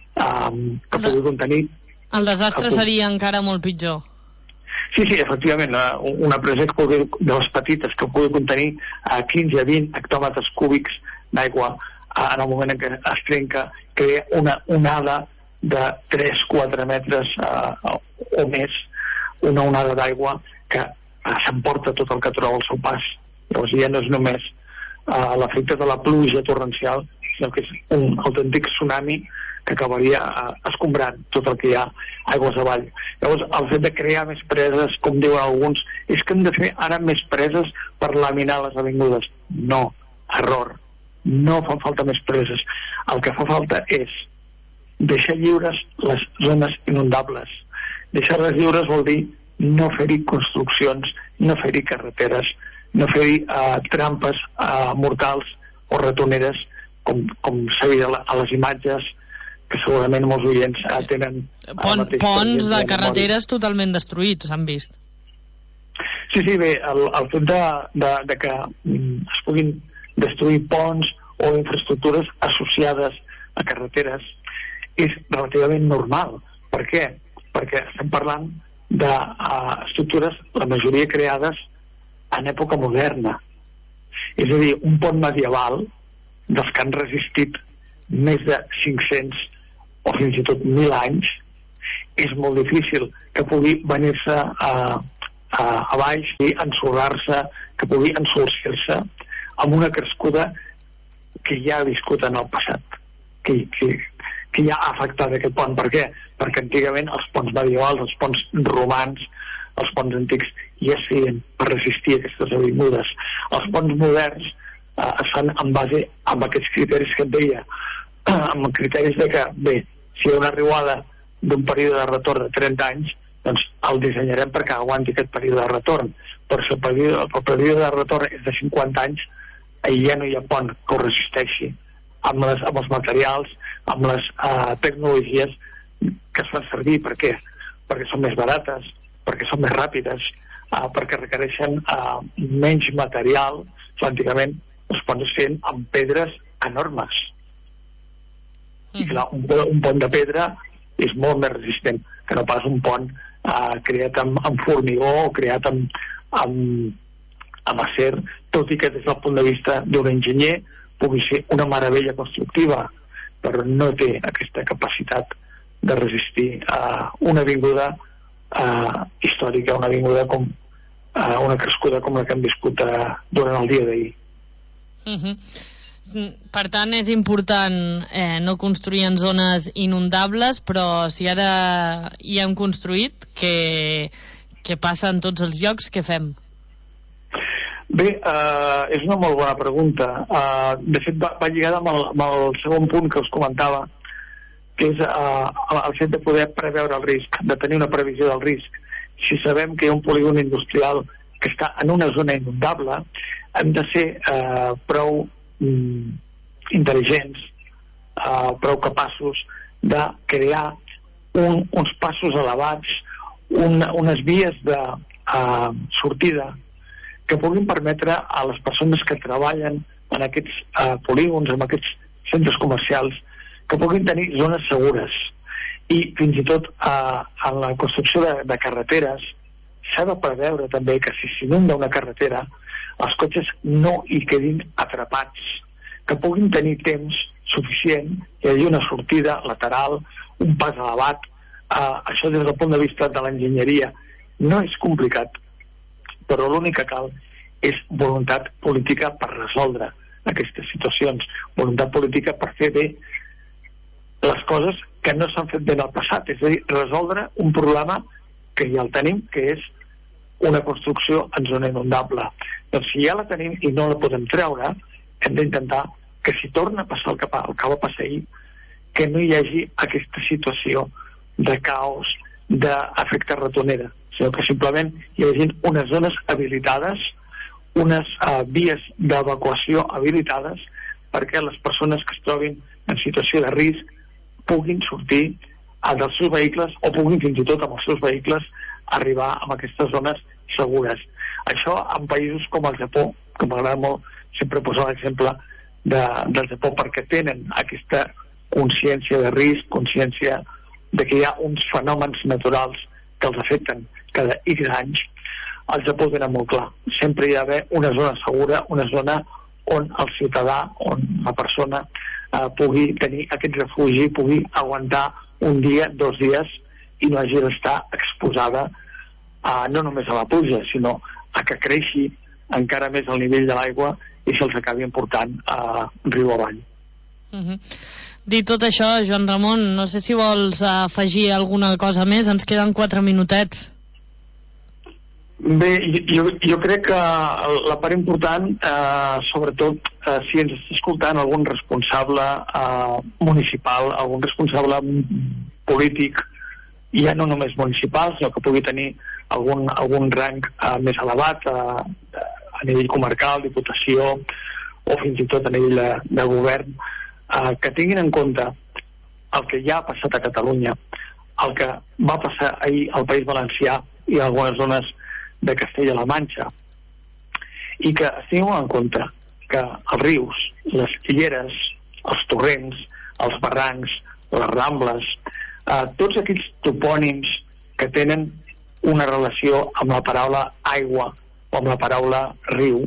[SPEAKER 10] que pugui contenir...
[SPEAKER 7] El desastre seria encara molt pitjor.
[SPEAKER 10] Sí, efectivament, una presa de les petites que pugui contenir 15 a 20 hectòmetres cúbics d'aigua en el moment en què es trenca, crea una onada de 3-4 metres o més, una onada d'aigua que s'emporta tot el que troba al seu pas. Llavors ja no és només l'efecte de la pluja torrencial, sinó que és un autèntic tsunami que acabaria escombrant tot el que hi ha aigües avall. Llavors, el fet de crear més preses, com diuen alguns, és que hem de fer ara més preses per laminar les avingudes. No, error. No fan falta més preses. El que fa falta és deixar lliures les zones inundables. Deixar-les lliures vol dir no fer-hi construccions, no fer-hi carreteres, no fer-hi trampes mortals o ratoneres, com s'ha vist a les imatges, que segurament molts oients tenen...
[SPEAKER 7] Ponts de carreteres totalment destruïts, s'han vist.
[SPEAKER 10] Sí, bé, el fet de que es puguin destruir ponts o infraestructures associades a carreteres és relativament normal. Per què? Perquè estem parlant d'estructures, la majoria creades en època moderna. És a dir, un pont medieval dels que han resistit més de 500 o fins i tot 1.000 anys, és molt difícil que pugui venir-se a baix i ensorrar-se, que pugui ensolcir-se amb una crescuda que ja ha viscut en el passat, que ja ha afectat aquest pont. Per què? Perquè antigament els ponts medievals, els ponts romans, els ponts antics ja es feien per resistir aquestes avingudes. Els ponts moderns es fan en base a aquests criteris que et deia, amb criteris de que, bé, si hi ha una riuada d'un període de retorn de 30 anys, doncs el dissenyarem perquè aguanti aquest període de retorn. Però si el període de retorn és de 50 anys, ja no hi ha pont que ho resisteixi amb els materials, amb les tecnologies que es fan servir. Per què? Perquè són més barates, perquè són més ràpides, perquè requereixen menys material. Antigament els ponts es feien amb pedres enormes. I clar, un pont de pedra és molt més resistent que no pas un pont creat amb formigó o creat amb acer, tot i que des del punt de vista d'un enginyer pugui ser una meravella constructiva, però no té aquesta capacitat de resistir a una avinguda històrica, una avinguda com una crescuda com la que hem viscut durant el dia d'ahir.
[SPEAKER 7] Per tant, és important no construir en zones inundables, però si ara hi hem construït, què passa en tots els llocs? Què fem?
[SPEAKER 10] Bé, és una molt bona pregunta. De fet, va lligada amb el segon punt que us comentava, que és el fet de poder preveure el risc, de tenir una previsió del risc. Si sabem que hi ha un polígon industrial que està en una zona inundable, hem de ser prou intel·ligents, prou capaços de crear uns passos elevats, unes vies de sortida que puguin permetre a les persones que treballen en aquests polígons, en aquests centres comercials, que puguin tenir zones segures. I fins i tot en la construcció de carreteres s'ha de preveure també que si s'inunda una carretera els cotxes no hi quedin atrapats, que puguin tenir temps suficient, hi hagi una sortida lateral, un pas elevat. Això des del punt de vista de l'enginyeria no és complicat, però l'únic que cal és voluntat política per resoldre aquestes situacions, voluntat política per fer bé les coses que no s'han fet bé en el passat, és a dir, resoldre un problema que ja el tenim, que és una construcció en zona inundable. Doncs si ja la tenim i no la podem treure, hem d'intentar que si torna a passar el que va passar ahir, que no hi hagi aquesta situació de caos, d'efecte ratonera, sinó que simplement hi hagi unes zones habilitades, unes vies d'evacuació habilitades perquè les persones que es trobin en situació de risc puguin sortir dels seus vehicles o puguin fins i tot amb els seus vehicles arribar a aquestes zones segures. Això en països com el Japó, que m'agrada molt sempre posar l'exemple del Japó, perquè tenen aquesta consciència de risc, consciència de que hi ha uns fenòmens naturals que els afecten cada X anys. Al Japó ho tenen molt clar. Sempre hi ha d'haver una zona segura, una zona on el ciutadà, on la persona pugui tenir aquest refugi, pugui aguantar un dia, 2 dies i no hagi d'estar exposada no només a la pluja, sinó a que creixi encara més el nivell de l'aigua i se'ls acabi emportant riu avall.
[SPEAKER 7] Dit tot això, Joan Ramon, no sé si vols afegir alguna cosa més, ens queden 4 minutets.
[SPEAKER 10] Bé, jo crec que la part important, sobretot si ens està escoltant algun responsable municipal, algun responsable polític, ja no només municipal, sinó que pugui tenir algun rang més elevat a nivell comarcal, diputació o fins i tot a nivell de govern, que tinguin en compte el que ja ha passat a Catalunya, el que va passar ahir al País Valencià i a algunes zones de Castella-La Manxa, i que es tinguin en compte que els rius, les lleres, els torrents, els barrancs, les rambles, tots aquells topònims que tenen una relació amb la paraula aigua o amb la paraula riu,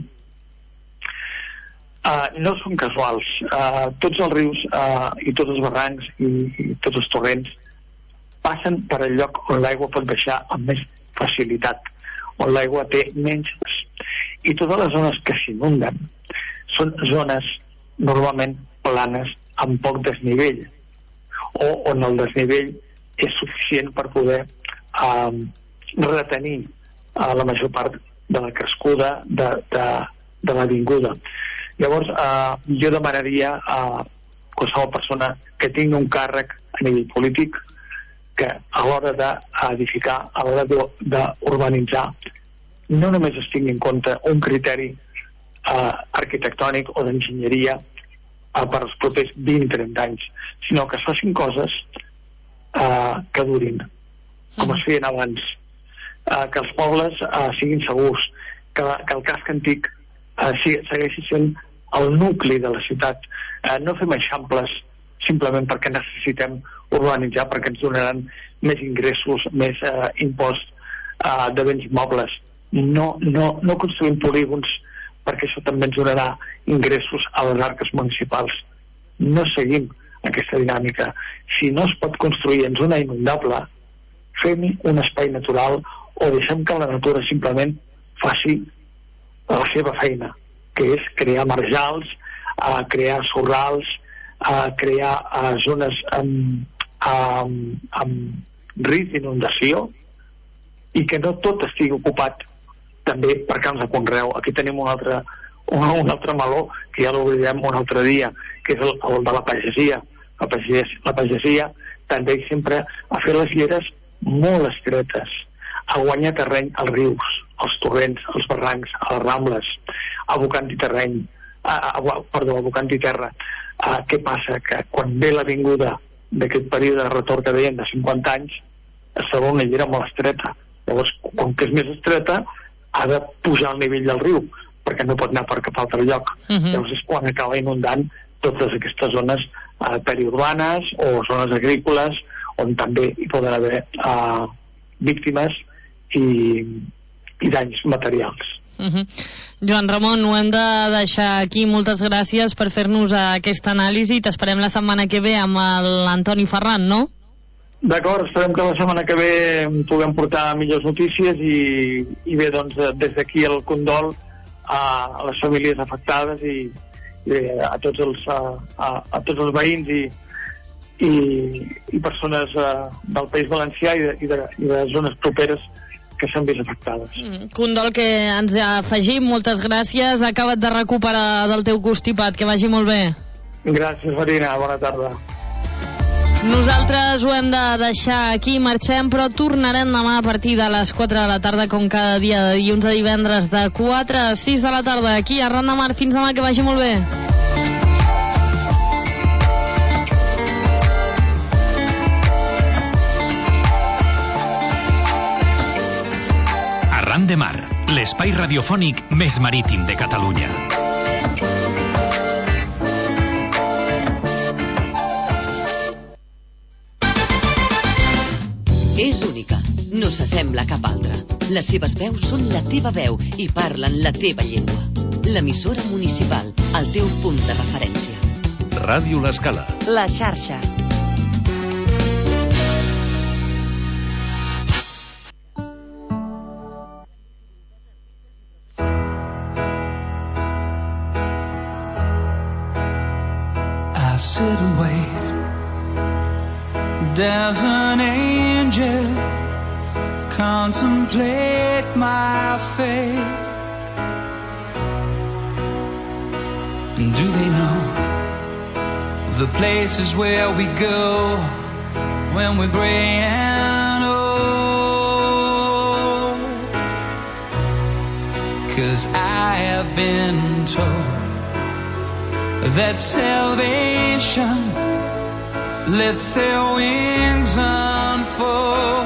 [SPEAKER 10] no són casuals. Tots els rius i tots els barrancs i tots els torrents passen per el lloc on l'aigua pot baixar amb més facilitat, on l'aigua té menys, i totes les zones que s'inunden són zones normalment planes amb poc desnivell, o on el desnivell és suficient per poder retenir la major part de la crescuda de l'avinguda. Llavors jo demanaria a qualsevol persona que tingui un càrrec a nivell polític que a l'hora d'edificar, a l'hora d'urbanitzar, no només es tingui en compte un criteri arquitectònic o d'enginyeria per als propers 20-30 anys, sinó que es facin coses que durin, com es feien abans, que els pobles siguin segurs, que el casc antic segueixi sent el nucli de la ciutat. No fem eixamples simplement perquè necessitem urbanitzar, perquè ens donaran més ingressos, més impost de béns immobles. No construïm polígons perquè això també ens donarà ingressos a les arques municipals. No seguim aquesta dinàmica. Si no es pot construir en zona inundable, fem un espai natural o deixem que la natura simplement faci la seva feina, que és crear marjals, crear sorrals, crear zones amb risc d'inundació, i que no tot estigui ocupat també per camps de conreu. Aquí tenim un altre meló que ja l'obrirem un altre dia, que és el de la pagesia. La pagesia tendeix sempre a fer les lleres molt estretes, a guanyar terreny als rius, als torrents, als barrancs, a les rambles, abocant-hi terra. Què passa? Que quan ve la vinguda d'aquest període de retorn que dèiem de 50 anys, es troba una llera molt estreta. Llavors, com que és més estreta, ha de pujar al nivell del riu, perquè no pot anar per cap altre lloc. Llavors és quan acaba inundant totes aquestes zones periurbanes o zones agrícoles, on també hi poden haver víctimes i danys materials.
[SPEAKER 7] Joan Ramon, ho hem de deixar aquí. Moltes gràcies per fer-nos aquesta anàlisi. T'esperem la setmana que ve amb l'Antoni Ferran, no?
[SPEAKER 10] D'acord, esperem que la setmana que ve puguem portar millors notícies i bé, doncs, des d'aquí el condol a les famílies afectades i a tots els veïns i persones del País Valencià i de zones properes que s'han vist afectades.
[SPEAKER 7] Condol que ens afegim, moltes gràcies. Acaba't de recuperar del teu constipat, que vagi molt bé.
[SPEAKER 10] Gràcies, Marina, bona tarda.
[SPEAKER 7] Nosaltres ho hem de deixar aquí, marxem, però tornarem demà a partir de les 4 de la tarda, com cada dia, de dilluns a divendres, de 4 a 6 de la tarda, aquí a Arran de Mar. Fins demà, que vagi molt bé.
[SPEAKER 4] Arran de Mar, l'espai radiofònic més marítim de Catalunya.
[SPEAKER 3] És única, no s'assembla a cap altra. Les seves veus són la teva veu i parlen la teva llengua. L'emissora municipal, el teu punt de referència.
[SPEAKER 1] Ràdio L'Escala.
[SPEAKER 6] La xarxa.
[SPEAKER 11] I sit and wait. There's an angel, contemplate my fate. And do they know the places where we go when we're gray and old? 'Cause I have been told that salvation lets their wings unfold.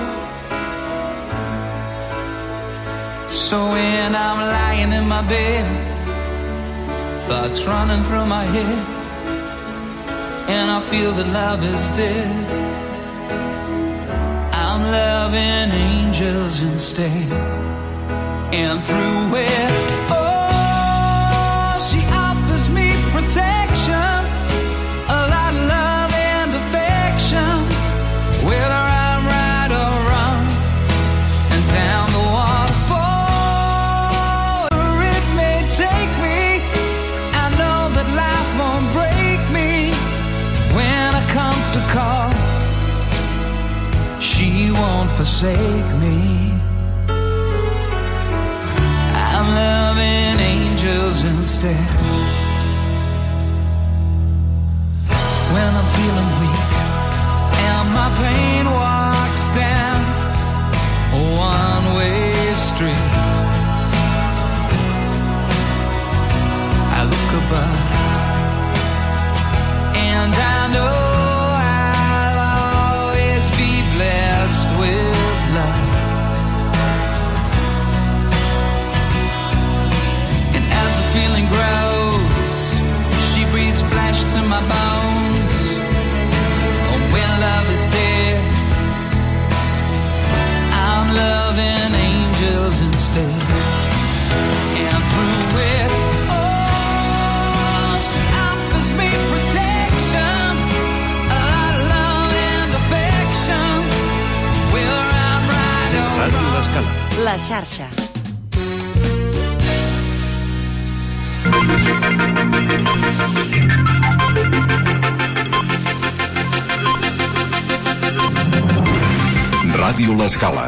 [SPEAKER 11] So when I'm lying in my bed, thoughts running through my head, and I feel that love is dead, I'm loving angels instead. And through it, oh, she offers me protection, a lot of love and affection, whether I'm right or wrong, and down the waterfall it may take me. I know that life won't break me when it comes to call. She won't forsake me. I'm loving angels instead. When I'm feeling weak and my pain walks down a one-way street, I look above and I know I'll always be blessed with love. And as the feeling grows, she breathes flesh to my bones. When love is dead, I'm loving angels instead. And through it, oh, she offers me protection,
[SPEAKER 4] L'Escala.
[SPEAKER 6] La xarxa.
[SPEAKER 1] Ràdio L'Escala.